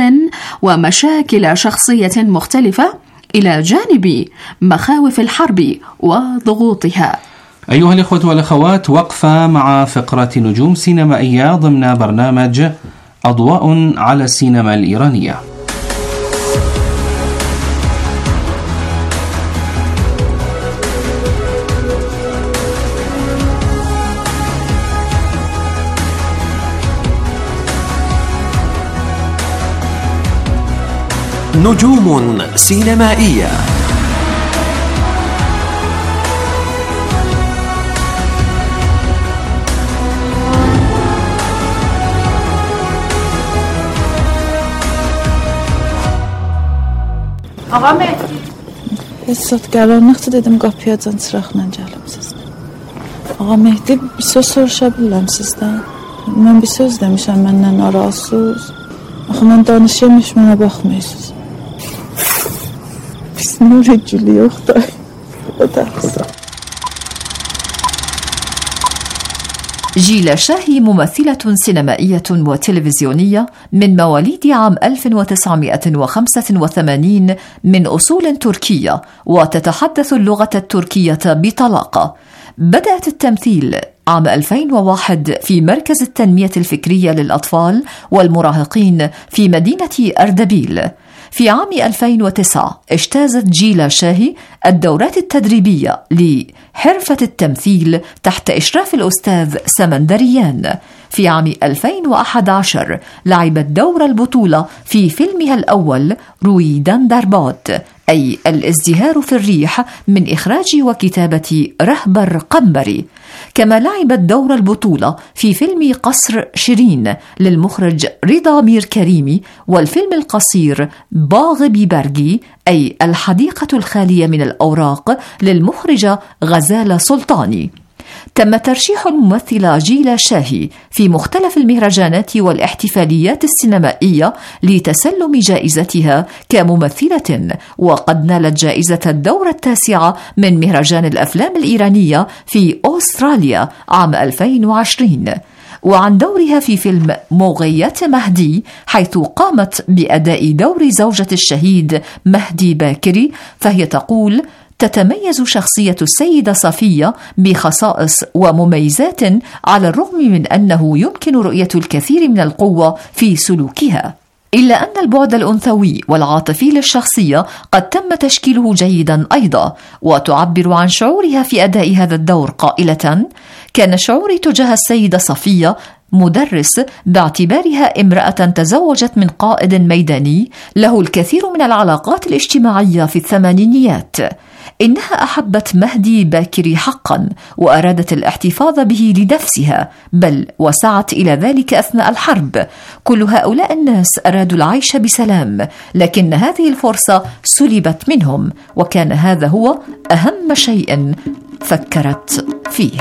ومشاكل شخصية مختلفة، إلى جانب مخاوف الحرب وضغوطها. أيها الإخوة والأخوات، وقفة مع فقرة نجوم سينمائية ضمن برنامج أضواء على السينما الإيرانية. نجوم سينمائية. آقا مهدی Hessadgarlarlıqdır dedim, qapıyacan çıraqla gəlim sizdən. Ağa Mehdi, bir söz soruşa bilirəm sizdən. Mən bir söz demişəm, məndən narazısınız. Axı mən danışırmış, mənə baxmıyorsunuz. Biz nur gülü yoxdur. جيلا شاهي ممثلة سينمائية وتلفزيونية من مواليد عام 1985 من أصول تركية، وتتحدث اللغة التركية بطلاقة. بدأت التمثيل عام 2001 في مركز التنمية الفكرية للأطفال والمراهقين في مدينة أردبيل. في عام 2009 اجتازت جيلا شاهي الدورات التدريبية لحرفة التمثيل تحت إشراف الأستاذ سمندريان. في عام 2011 لعبت دور البطولة في فيلمها الأول رويدان داربات، أي الازدهار في الريح، من إخراج وكتابة رهبر قنبري. كما لعبت دور البطولة في فيلم قصر شيرين للمخرج رضا مير كريمي، والفيلم القصير باغ بيبرجي، أي الحديقة الخالية من الأوراق، للمخرجة غزالة سلطاني. تم ترشيح الممثلة جيلا شاهي في مختلف المهرجانات والاحتفاليات السينمائية لتسلم جائزتها كممثلة، وقد نالت جائزة الدورة 9 من مهرجان الأفلام الإيرانية في أستراليا عام 2020. وعن دورها في فيلم موقعية مهدي، حيث قامت بأداء دور زوجة الشهيد مهدي باكري، فهي تقول: تتميز شخصية السيدة صفية بخصائص ومميزات، على الرغم من أنه يمكن رؤية الكثير من القوة في سلوكها. إلا أن البعد الأنثوي والعاطفي للشخصية قد تم تشكيله جيدا أيضا، وتعبر عن شعورها في أداء هذا الدور قائلة: كان شعوري تجاه السيدة صفية مدرس باعتبارها امرأة تزوجت من قائد ميداني له الكثير من العلاقات الاجتماعية في الثمانينيات. إنها أحبت مهدي باكري حقا وأرادت الاحتفاظ به لنفسها، بل وسعت إلى ذلك أثناء الحرب. كل هؤلاء الناس أرادوا العيش بسلام، لكن هذه الفرصة سلبت منهم، وكان هذا هو أهم شيء فكرت فيه.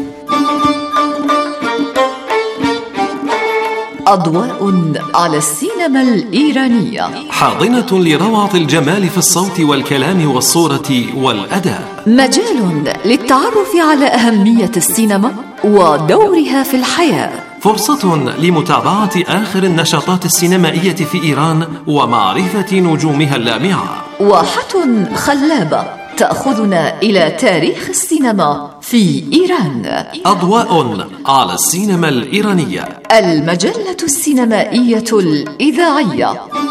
أضواء على السينما الإيرانية، حاضنة لروعة الجمال في الصوت والكلام والصورة والأداء، مجال للتعرف على أهمية السينما ودورها في الحياة، فرصة لمتابعة آخر النشاطات السينمائية في إيران ومعرفة نجومها اللامعة، واحة خلابة تأخذنا إلى تاريخ السينما في إيران. أضواء على السينما الإيرانية، المجلة السينمائية الإذاعية.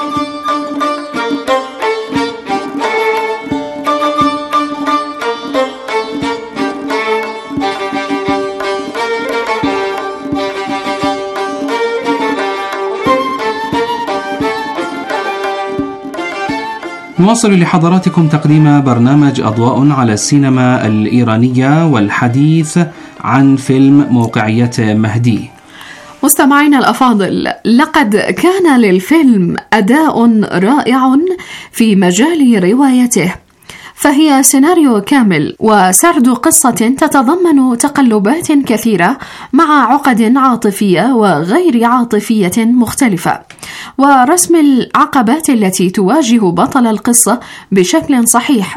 نواصل لحضراتكم تقديم برنامج أضواء على السينما الإيرانية والحديث عن فيلم موقعية مهدي. مستمعينا الأفاضل، لقد كان للفيلم أداء رائع في مجال روايته، فهي سيناريو كامل وسرد قصة تتضمن تقلبات كثيرة مع عقد عاطفية وغير عاطفية مختلفة، ورسم العقبات التي تواجه بطل القصة بشكل صحيح.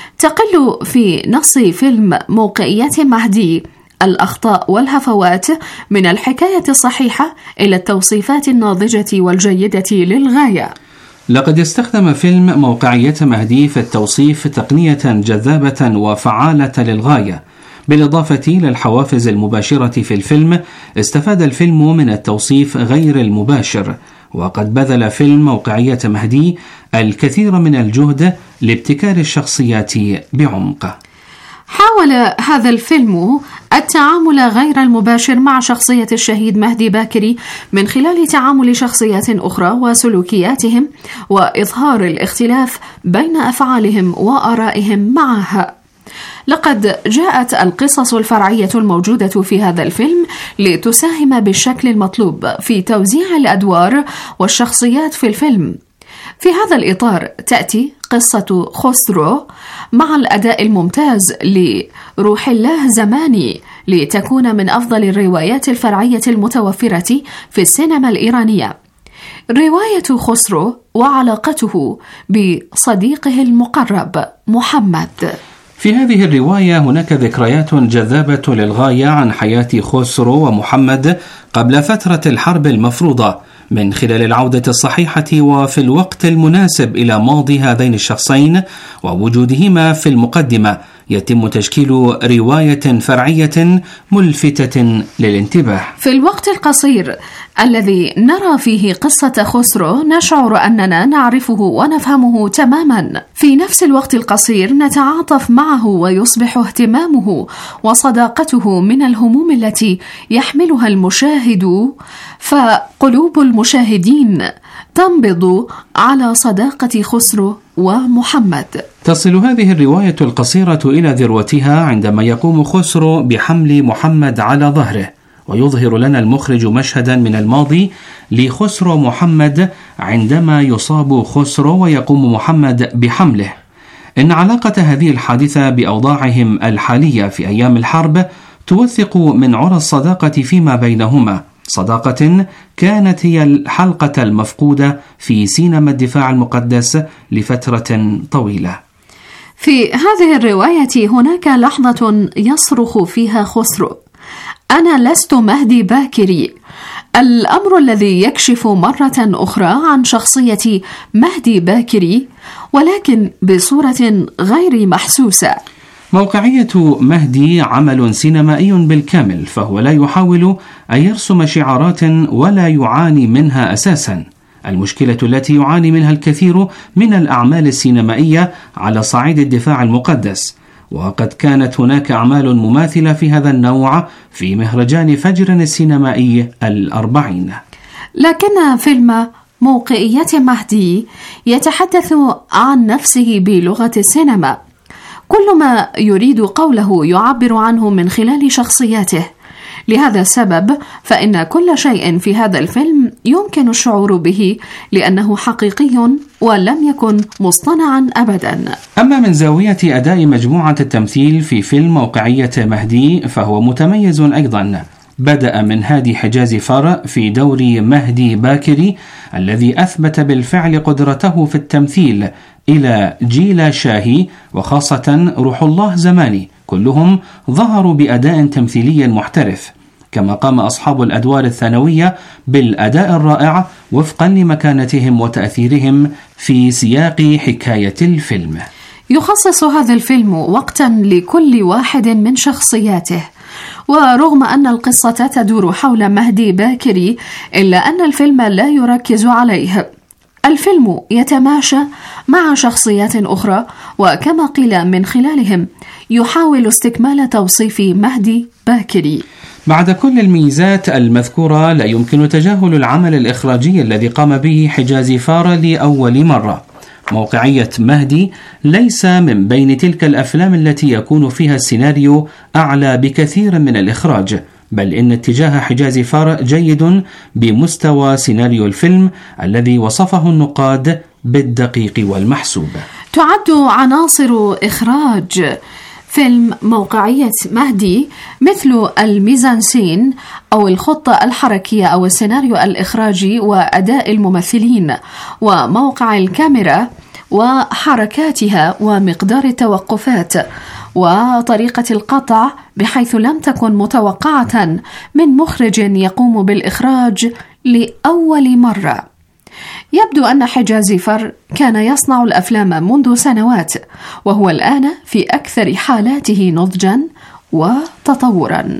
تقل في نص فيلم موقعية مهدي الأخطاء والهفوات من الحكاية الصحيحة إلى التوصيفات الناضجة والجيدة للغاية. لقد استخدم فيلم موقعية مهدي في التوصيف تقنية جذابة وفعالة للغاية. بالإضافة للحوافز المباشرة في الفيلم، استفاد الفيلم من التوصيف غير المباشر، وقد بذل فيلم موقعية مهدي الكثير من الجهد لابتكار الشخصيات بعمق. حاول هذا الفيلم التعامل غير المباشر مع شخصية الشهيد مهدي باكري من خلال تعامل شخصيات أخرى وسلوكياتهم، وإظهار الاختلاف بين أفعالهم وآرائهم معها. لقد جاءت القصص الفرعية الموجودة في هذا الفيلم لتساهم بالشكل المطلوب في توزيع الأدوار والشخصيات في الفيلم. في هذا الإطار تأتي قصة خسرو مع الأداء الممتاز لروح الله زماني لتكون من أفضل الروايات الفرعية المتوفرة في السينما الإيرانية. رواية خسرو وعلاقته بصديقه المقرب محمد. في هذه الرواية هناك ذكريات جذابة للغاية عن حياة خسرو ومحمد قبل فترة الحرب المفروضة، من خلال العودة الصحيحة وفي الوقت المناسب إلى ماضي هذين الشخصين ووجودهما في المقدمة، يتم تشكيل رواية فرعية ملفتة للانتباه. في الوقت القصير الذي نرى فيه قصة خسرو نشعر أننا نعرفه ونفهمه تماما. في نفس الوقت القصير نتعاطف معه ويصبح اهتمامه وصداقته من الهموم التي يحملها المشاهد، فقلوب المشاهدين تنبض على صداقة خسرو ومحمد. تصل هذه الرواية القصيرة إلى ذروتها عندما يقوم خسرو بحمل محمد على ظهره، ويظهر لنا المخرج مشهدا من الماضي لخسرو محمد عندما يصاب خسرو ويقوم محمد بحمله. إن علاقة هذه الحادثة بأوضاعهم الحالية في أيام الحرب توثق من عرى الصداقة فيما بينهما، صداقة كانت هي الحلقة المفقودة في سينما الدفاع المقدس لفترة طويلة. في هذه الرواية هناك لحظة يصرخ فيها خسرو: أنا لست مهدي باكري، الأمر الذي يكشف مرة أخرى عن شخصية مهدي باكري ولكن بصورة غير محسوسة. موقعية مهدي عمل سينمائي بالكامل، فهو لا يحاول أن يرسم شعارات ولا يعاني منها أساسا. المشكلة التي يعاني منها الكثير من الأعمال السينمائية على صعيد الدفاع المقدس، وقد كانت هناك أعمال مماثلة في هذا النوع في مهرجان فجر السينمائي 40. لكن فيلم موقعية مهدي يتحدث عن نفسه بلغة السينما، كل ما يريد قوله يعبر عنه من خلال شخصياته. لهذا السبب فإن كل شيء في هذا الفيلم يمكن الشعور به لأنه حقيقي ولم يكن مصطنعا أبدا. أما من زاوية أداء مجموعة التمثيل في فيلم موقعية مهدي فهو متميز أيضا. بدأ من هادي حجازي فار في دور مهدي باكري الذي أثبت بالفعل قدرته في التمثيل، إلى جيلا شاهي وخاصة روح الله زماني، كلهم ظهروا بأداء تمثيلي محترف، كما قام أصحاب الأدوار الثانوية بالأداء الرائع وفقا لمكانتهم وتأثيرهم في سياق حكاية الفيلم. يخصص هذا الفيلم وقتا لكل واحد من شخصياته، ورغم أن القصة تدور حول مهدي باكري إلا أن الفيلم لا يركز عليه. الفيلم يتماشى مع شخصيات أخرى، وكما قيل من خلالهم يحاول استكمال توصيف مهدي باكري. بعد كل الميزات المذكورة لا يمكن تجاهل العمل الإخراجي الذي قام به حجازي فار لأول مرة. موقعية مهدي ليس من بين تلك الأفلام التي يكون فيها السيناريو أعلى بكثير من الإخراج، بل إن اتجاه حجازي فار جيد بمستوى سيناريو الفيلم الذي وصفه النقاد بالدقيق والمحسوب. تعد عناصر إخراج فيلم موقعية مهدي مثل الميزانسين أو الخطة الحركية أو السيناريو الإخراجي وأداء الممثلين وموقع الكاميرا وحركاتها ومقدار التوقفات وطريقة القطع بحيث لم تكن متوقعة من مخرج يقوم بالإخراج لأول مرة. يبدو أن حجازي فار كان يصنع الأفلام منذ سنوات، وهو الآن في أكثر حالاته نضجا وتطورا.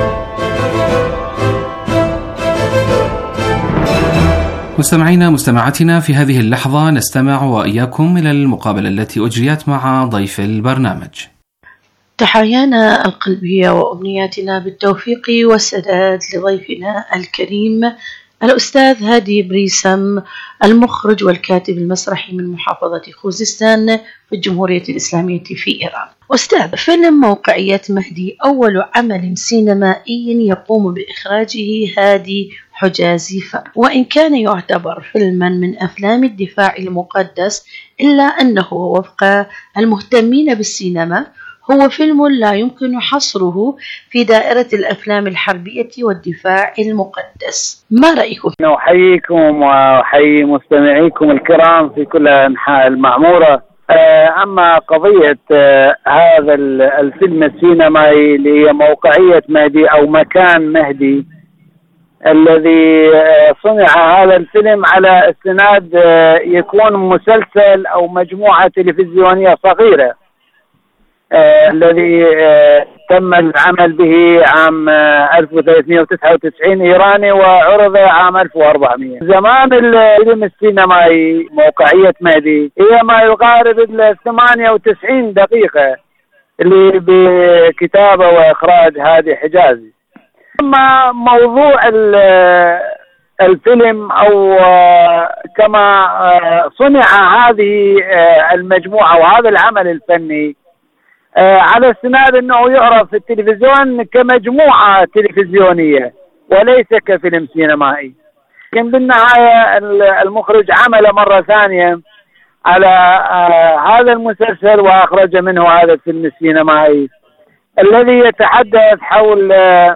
مستمعاتنا في هذه اللحظة نستمع وإياكم إلى المقابلة التي أجريت مع ضيف البرنامج. تحايانا القلبية وأمنياتنا بالتوفيق والسداد لضيفنا الكريم الأستاذ هادي بريسم، المخرج والكاتب المسرحي من محافظة خوزستان في الجمهورية الإسلامية في إيران. أستاذ، فيلم موقعية مهدي أول عمل سينمائي يقوم بإخراجه هادي حجازي فار، وإن كان يعتبر فيلما من أفلام الدفاع المقدس إلا أنه وفق المهتمين بالسينما هو فيلم لا يمكن حصره في دائرة الأفلام الحربية والدفاع المقدس. ما رأيكم؟ أحييكم وأحيي مستمعيكم الكرام في كل أنحاء المعمورة. أما قضية هذا الفيلم السينمائي اللي هي موقعية مهدي أو مكان مهدي، الذي صنع هذا الفيلم على استناد يكون مسلسل أو مجموعة تلفزيونية صغيرة، الذي تم العمل به عام 1399 إيراني وعرض عام 1400. زمان الفيلم السينمائي موقعية مهدي هي ما يقارب 98 دقيقة اللي بكتابة وإخراج هادي حجازي. أما موضوع الفيلم أو كما صنع هذه المجموعة وهذا العمل الفني على استناد أنه يعرف في التلفزيون كمجموعة تلفزيونية وليس كفيلم سينمائي. لكن بالنهاية المخرج عمل مرة ثانية على هذا المسلسل وأخرج منه هذا الفيلم السينمائي الذي يتحدث حول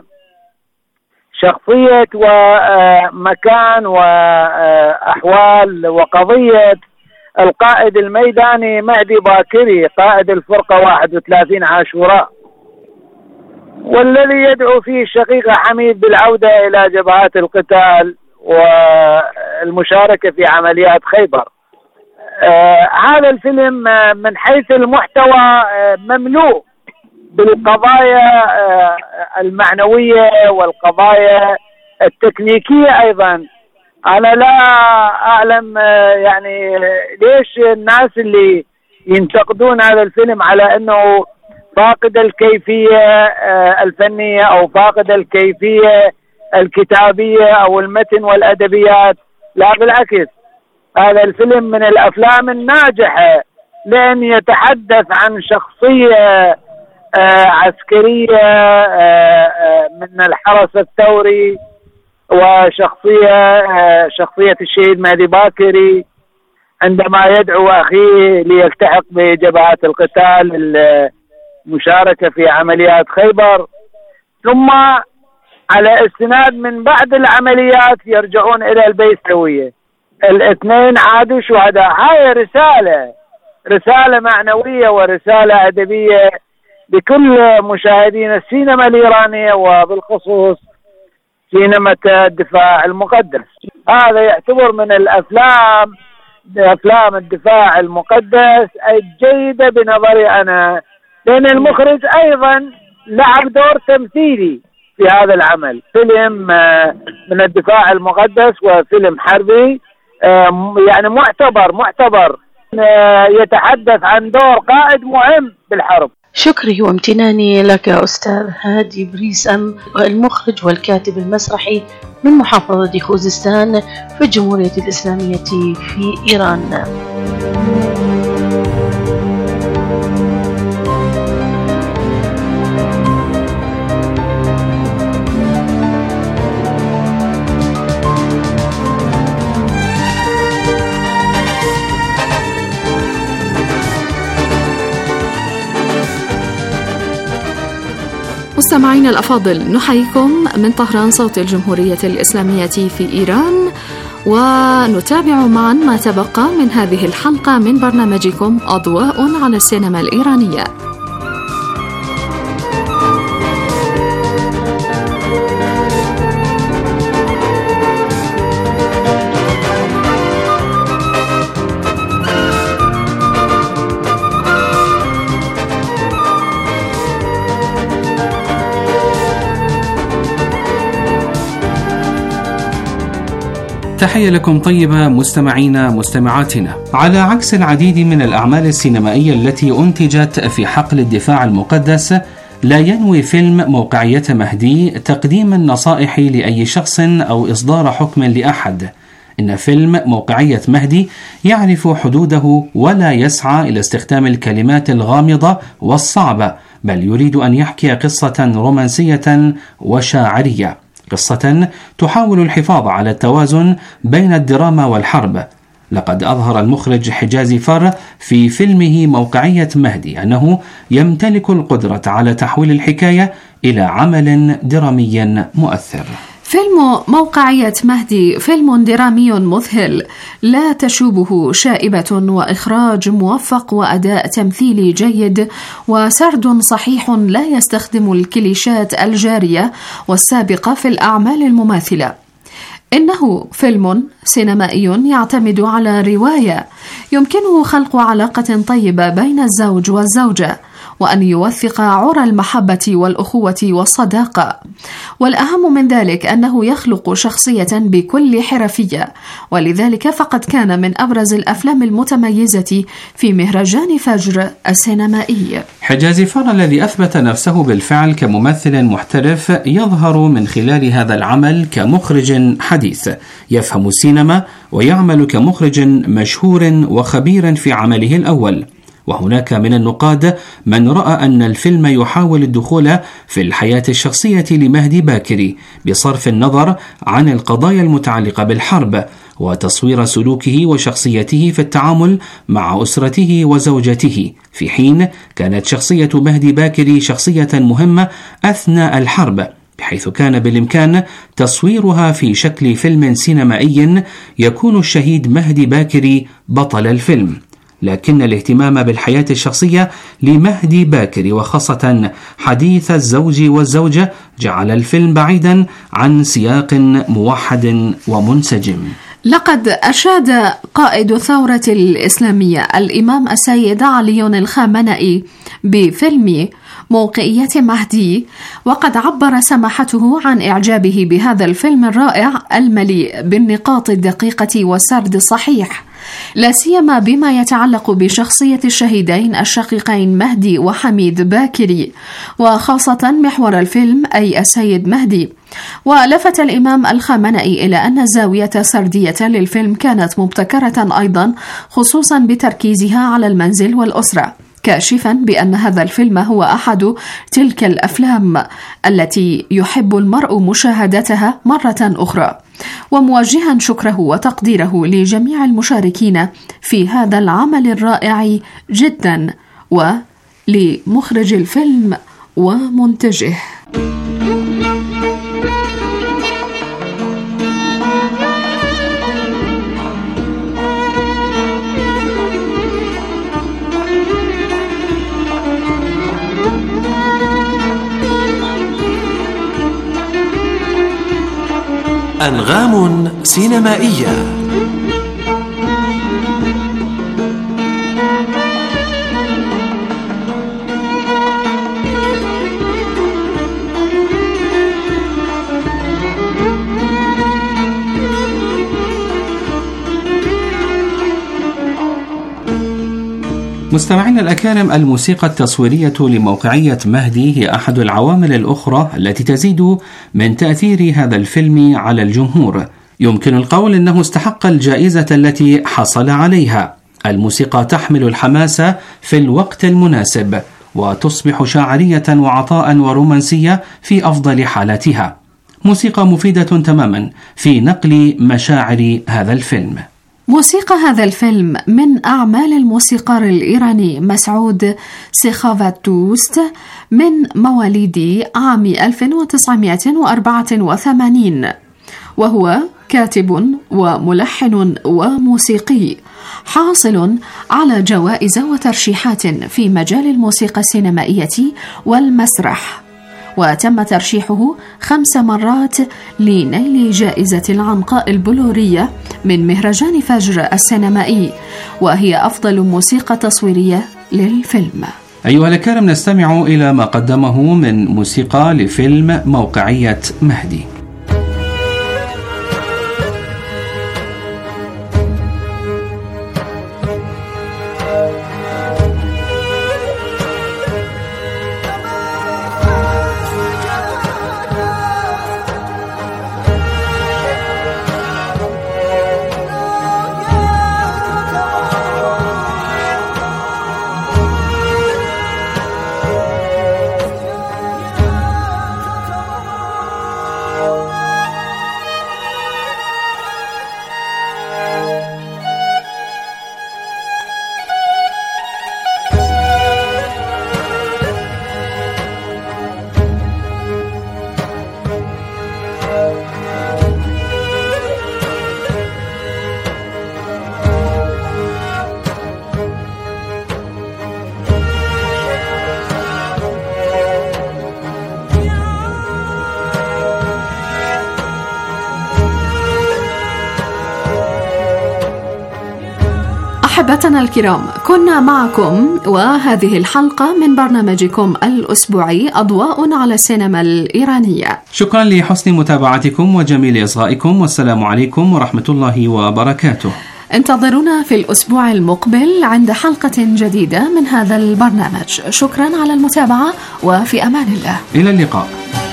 شخصية ومكان وأحوال وقضية القائد الميداني مهدي باكري، قائد الفرقة 31 عاشوراء، والذي يدعو فيه الشقيق حميد بالعودة إلى جبهات القتال والمشاركة في عمليات خيبر. هذا الفيلم من حيث المحتوى مملوء بالقضايا المعنوية والقضايا التكنيكية أيضا أنا لا أعلم يعني ليش الناس اللي ينتقدون هذا الفيلم على أنه فاقد الكيفية الفنية أو فاقد الكيفية الكتابية أو المتن والأدبيات. لا بالعكس، هذا الفيلم من الأفلام الناجحة لأن يتحدث عن شخصية عسكرية من الحرس الثوري، وشخصية الشهيد مهدي باكري عندما يدعو أخيه ليلتحق بجبهات القتال المشاركة في عمليات خيبر، ثم على استناد من بعد العمليات يرجعون إلى البيسوية. الاثنين عادوا شهداء. هاي رسالة معنوية ورسالة أدبية لكل مشاهدين السينما الإيرانية وبالخصوص سينما الدفاع المقدس. هذا يعتبر من أفلام الدفاع المقدس الجيدة بنظري أنا، لأن المخرج أيضا لعب دور تمثيلي في هذا العمل. فيلم من الدفاع المقدس وفيلم حربي يعني معتبر يتحدث عن دور قائد مهم بالحرب. شكري وامتناني لك أستاذ هادي بريسم، المخرج والكاتب المسرحي من محافظة خوزستان في الجمهورية الإسلامية في إيران. مستمعينا الأفاضل، نحييكم من طهران صوت الجمهورية الإسلامية في إيران، ونتابع معا ما تبقى من هذه الحلقة من برنامجكم أضواء على السينما الإيرانية. تحية لكم طيبة مستمعينا مستمعاتنا. على عكس العديد من الأعمال السينمائية التي أنتجت في حقل الدفاع المقدس، لا ينوي فيلم موقعية مهدي تقديم النصائح لأي شخص أو إصدار حكم لأحد. إن فيلم موقعية مهدي يعرف حدوده ولا يسعى إلى استخدام الكلمات الغامضة والصعبة، بل يريد أن يحكي قصة رومانسية وشاعرية، قصة تحاول الحفاظ على التوازن بين الدراما والحرب. لقد أظهر المخرج حجازي فر في فيلمه موقعية مهدي أنه يمتلك القدرة على تحويل الحكاية إلى عمل درامي مؤثر. فيلم موقعية مهدي فيلم درامي مذهل لا تشوبه شائبة، وإخراج موفق وأداء تمثيلي جيد وسرد صحيح لا يستخدم الكليشات الجارية والسابقة في الأعمال المماثلة. إنه فيلم سينمائي يعتمد على رواية يمكنه خلق علاقة طيبة بين الزوج والزوجة، وأن يوثق عرى المحبة والأخوة والصداقة، والأهم من ذلك أنه يخلق شخصية بكل حرفية، ولذلك فقد كان من أبرز الأفلام المتميزة في مهرجان فجر السينمائي. حجازي فر الذي أثبت نفسه بالفعل كممثل محترف يظهر من خلال هذا العمل كمخرج حديث يفهم السينما ويعمل كمخرج مشهور وخبير في عمله الأول. وهناك من النقاد من رأى أن الفيلم يحاول الدخول في الحياة الشخصية لمهدي باكري بصرف النظر عن القضايا المتعلقة بالحرب، وتصوير سلوكه وشخصيته في التعامل مع أسرته وزوجته، في حين كانت شخصية مهدي باكري شخصية مهمة أثناء الحرب، بحيث كان بالإمكان تصويرها في شكل فيلم سينمائي يكون الشهيد مهدي باكري بطل الفيلم. لكن الاهتمام بالحياة الشخصية لمهدي باكري وخاصة حديث الزوج والزوجة جعل الفيلم بعيدا عن سياق موحد ومنسجم. لقد أشاد قائد الثورة الإسلامية الإمام السيد علي الخامنئي بفيلم موقعية مهدي، وقد عبر سماحته عن إعجابه بهذا الفيلم الرائع المليء بالنقاط الدقيقة والسرد الصحيح، لا سيما بما يتعلق بشخصية الشهيدين الشقيقين مهدي وحميد باكري، وخاصة محور الفيلم أي السيد مهدي. ولفت الإمام الخامنئي إلى أن الزاوية السردية للفيلم كانت مبتكرة أيضا، خصوصا بتركيزها على المنزل والأسرة، كاشفا بأن هذا الفيلم هو أحد تلك الأفلام التي يحب المرء مشاهدتها مرة أخرى، وموجها شكره وتقديره لجميع المشاركين في هذا العمل الرائع جدا، ولمخرج الفيلم ومنتجه. أنغام سينمائية. مستمعينا الأكارم، الموسيقى التصويرية لموقعية مهدي هي أحد العوامل الأخرى التي تزيد من تأثير هذا الفيلم على الجمهور. يمكن القول أنه استحق الجائزة التي حصل عليها. الموسيقى تحمل الحماس في الوقت المناسب، وتصبح شاعرية وعطاء ورومانسية في أفضل حالاتها. موسيقى مفيدة تماما في نقل مشاعر هذا الفيلم. موسيقى هذا الفيلم من أعمال الموسيقار الإيراني مسعود سخاواتوست من مواليد عام 1984، وهو كاتب وملحن وموسيقي حاصل على جوائز وترشيحات في مجال الموسيقى السينمائية والمسرح، وتم ترشيحه 5 مرات لنيل جائزة العنقاء البلورية من مهرجان فجر السينمائي، وهي أفضل موسيقى تصويرية للفيلم. أيها الكرام، نستمع إلى ما قدمه من موسيقى لفيلم موقعية مهدي. أحبتنا الكرام، كنا معكم وهذه الحلقة من برنامجكم الأسبوعي أضواء على السينما الإيرانية. شكرا لحسن متابعتكم وجميل إصغائكم، والسلام عليكم ورحمة الله وبركاته. انتظرونا في الأسبوع المقبل عند حلقة جديدة من هذا البرنامج. شكرا على المتابعة، وفي أمان الله. إلى اللقاء.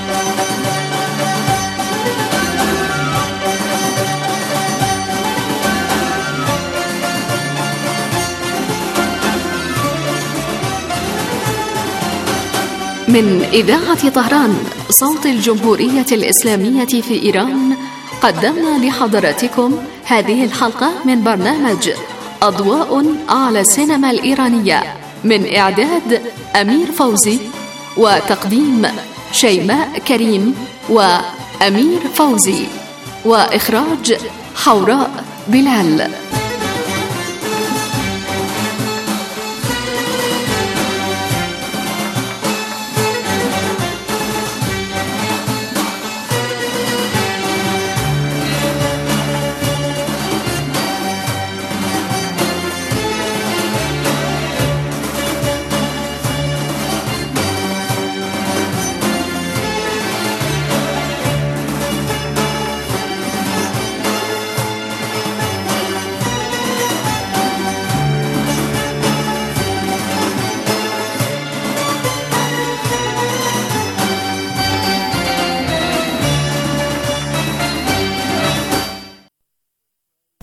من إذاعة طهران صوت الجمهورية الإسلامية في إيران، قدمنا لحضراتكم هذه الحلقة من برنامج أضواء على السينما الإيرانية، من إعداد أمير فوزي وتقديم شيماء كريم وأمير فوزي، وإخراج حوراء بلال.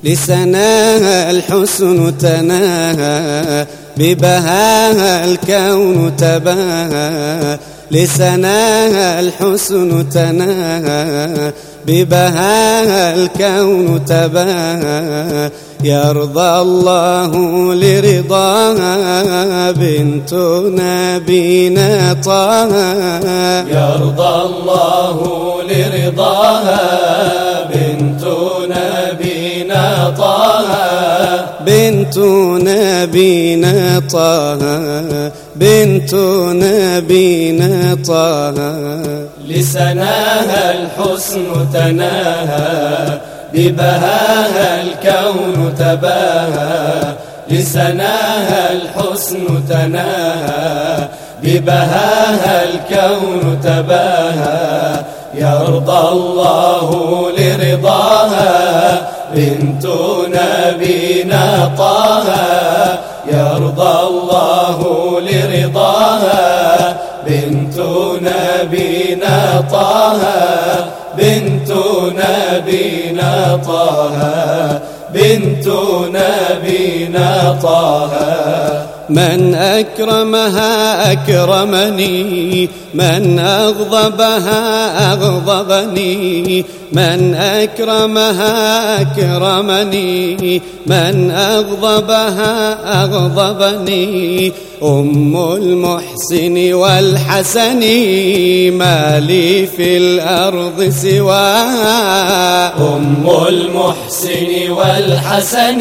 لسناها الحسن تناهى ببهاها الكون تباهى لسناها الحسن تناهى ببهاها الكون تباهى يرضى الله لرضاها بنت نبينا طه يرضى الله لرضاها بنت نبينا طه بنت نبينا طه بنت نبينا طه لسناها الحسن تناهى ببهاها الكون تباهى لسناها الحسن تناهى ببهاها الكون تباهى يرضى الله لرضاها بنت نبينا طه يرضى الله لرضاها بنت نبينا طه بنت نبينا طه بنت نبينا طه من أكرمها أكرمني من أغضبها أغضبني من أكرمها أكرمني من أغضبها أغضبني أم المحسن والحسن ما لي في الأرض سواها أم المحسن والحسن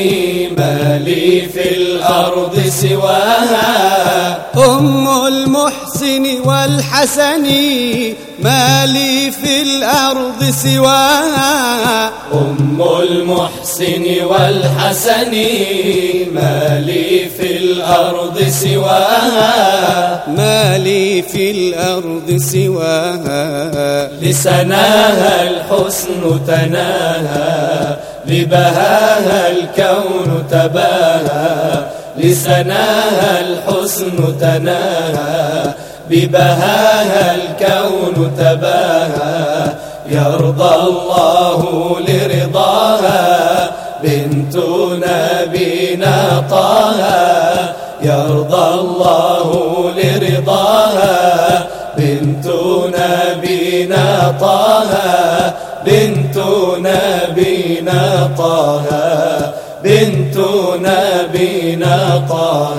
ما لي في الأرض سواها أم المحسن والحسن ما لي في الأرض سواها أم المحسن والحسن ما لي في الأرض سواها ما لي في الأرض سواها لسناها الحسن تناهى ببهاها الكون تباهى لسناها الحسن تناهى ببهاها الكون تباهى يرضى الله لرضاها بنت نبينا طه يرضى الله لرضاها بنت نبينا طه بنت نبينا طه بنت نبينا طه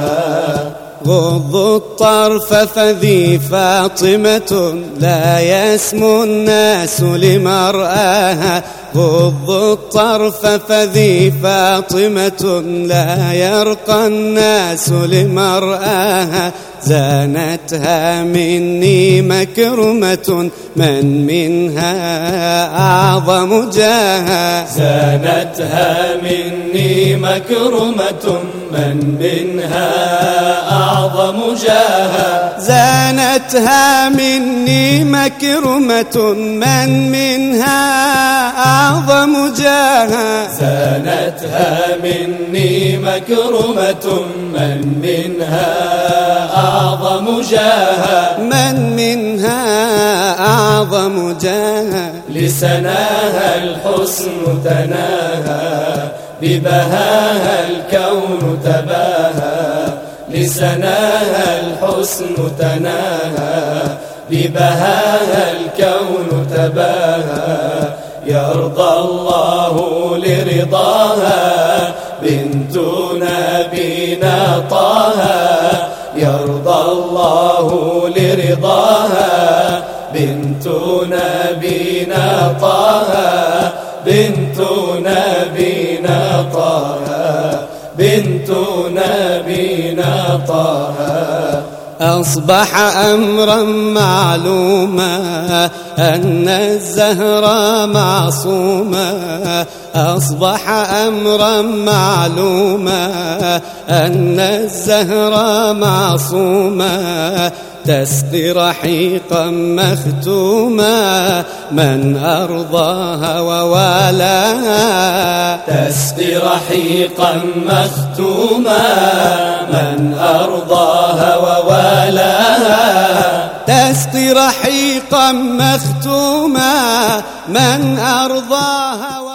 غضوا الطرف فذي فاطمة لا يسمو الناس لمرآها غضوا الطرف فذي فاطمة لا يرقى الناس لمرآها زانتها مني مكرمة من منها أعظم جاها زانتها مني مكرمة من منها أعظم جاها زانتها مني مكرمة من منها أعظم جاها زانتها مني مكرمة من منها أعظم جاها من منها أعظم جاها لسناها الحسن تناهى ببهاها الكون تباهى لسناها الحسن تناهى ببهاها الكون تباهى يرضى الله لرضاها بنت نبينا طه يرضى الله لرضاها بنت نبينا طه بنت نبينا طه بنت نبينا طه أصبح أمرا معلوما أن الزهراء معصوما أصبح أمرا معلوما أن الزهراء معصوما تسقي رحيقا مختوما من أرضاها ووالاها تسقي رحيقا مختوما من أرضاها ووالاها تسقي رحيقا مختوما من أرضاها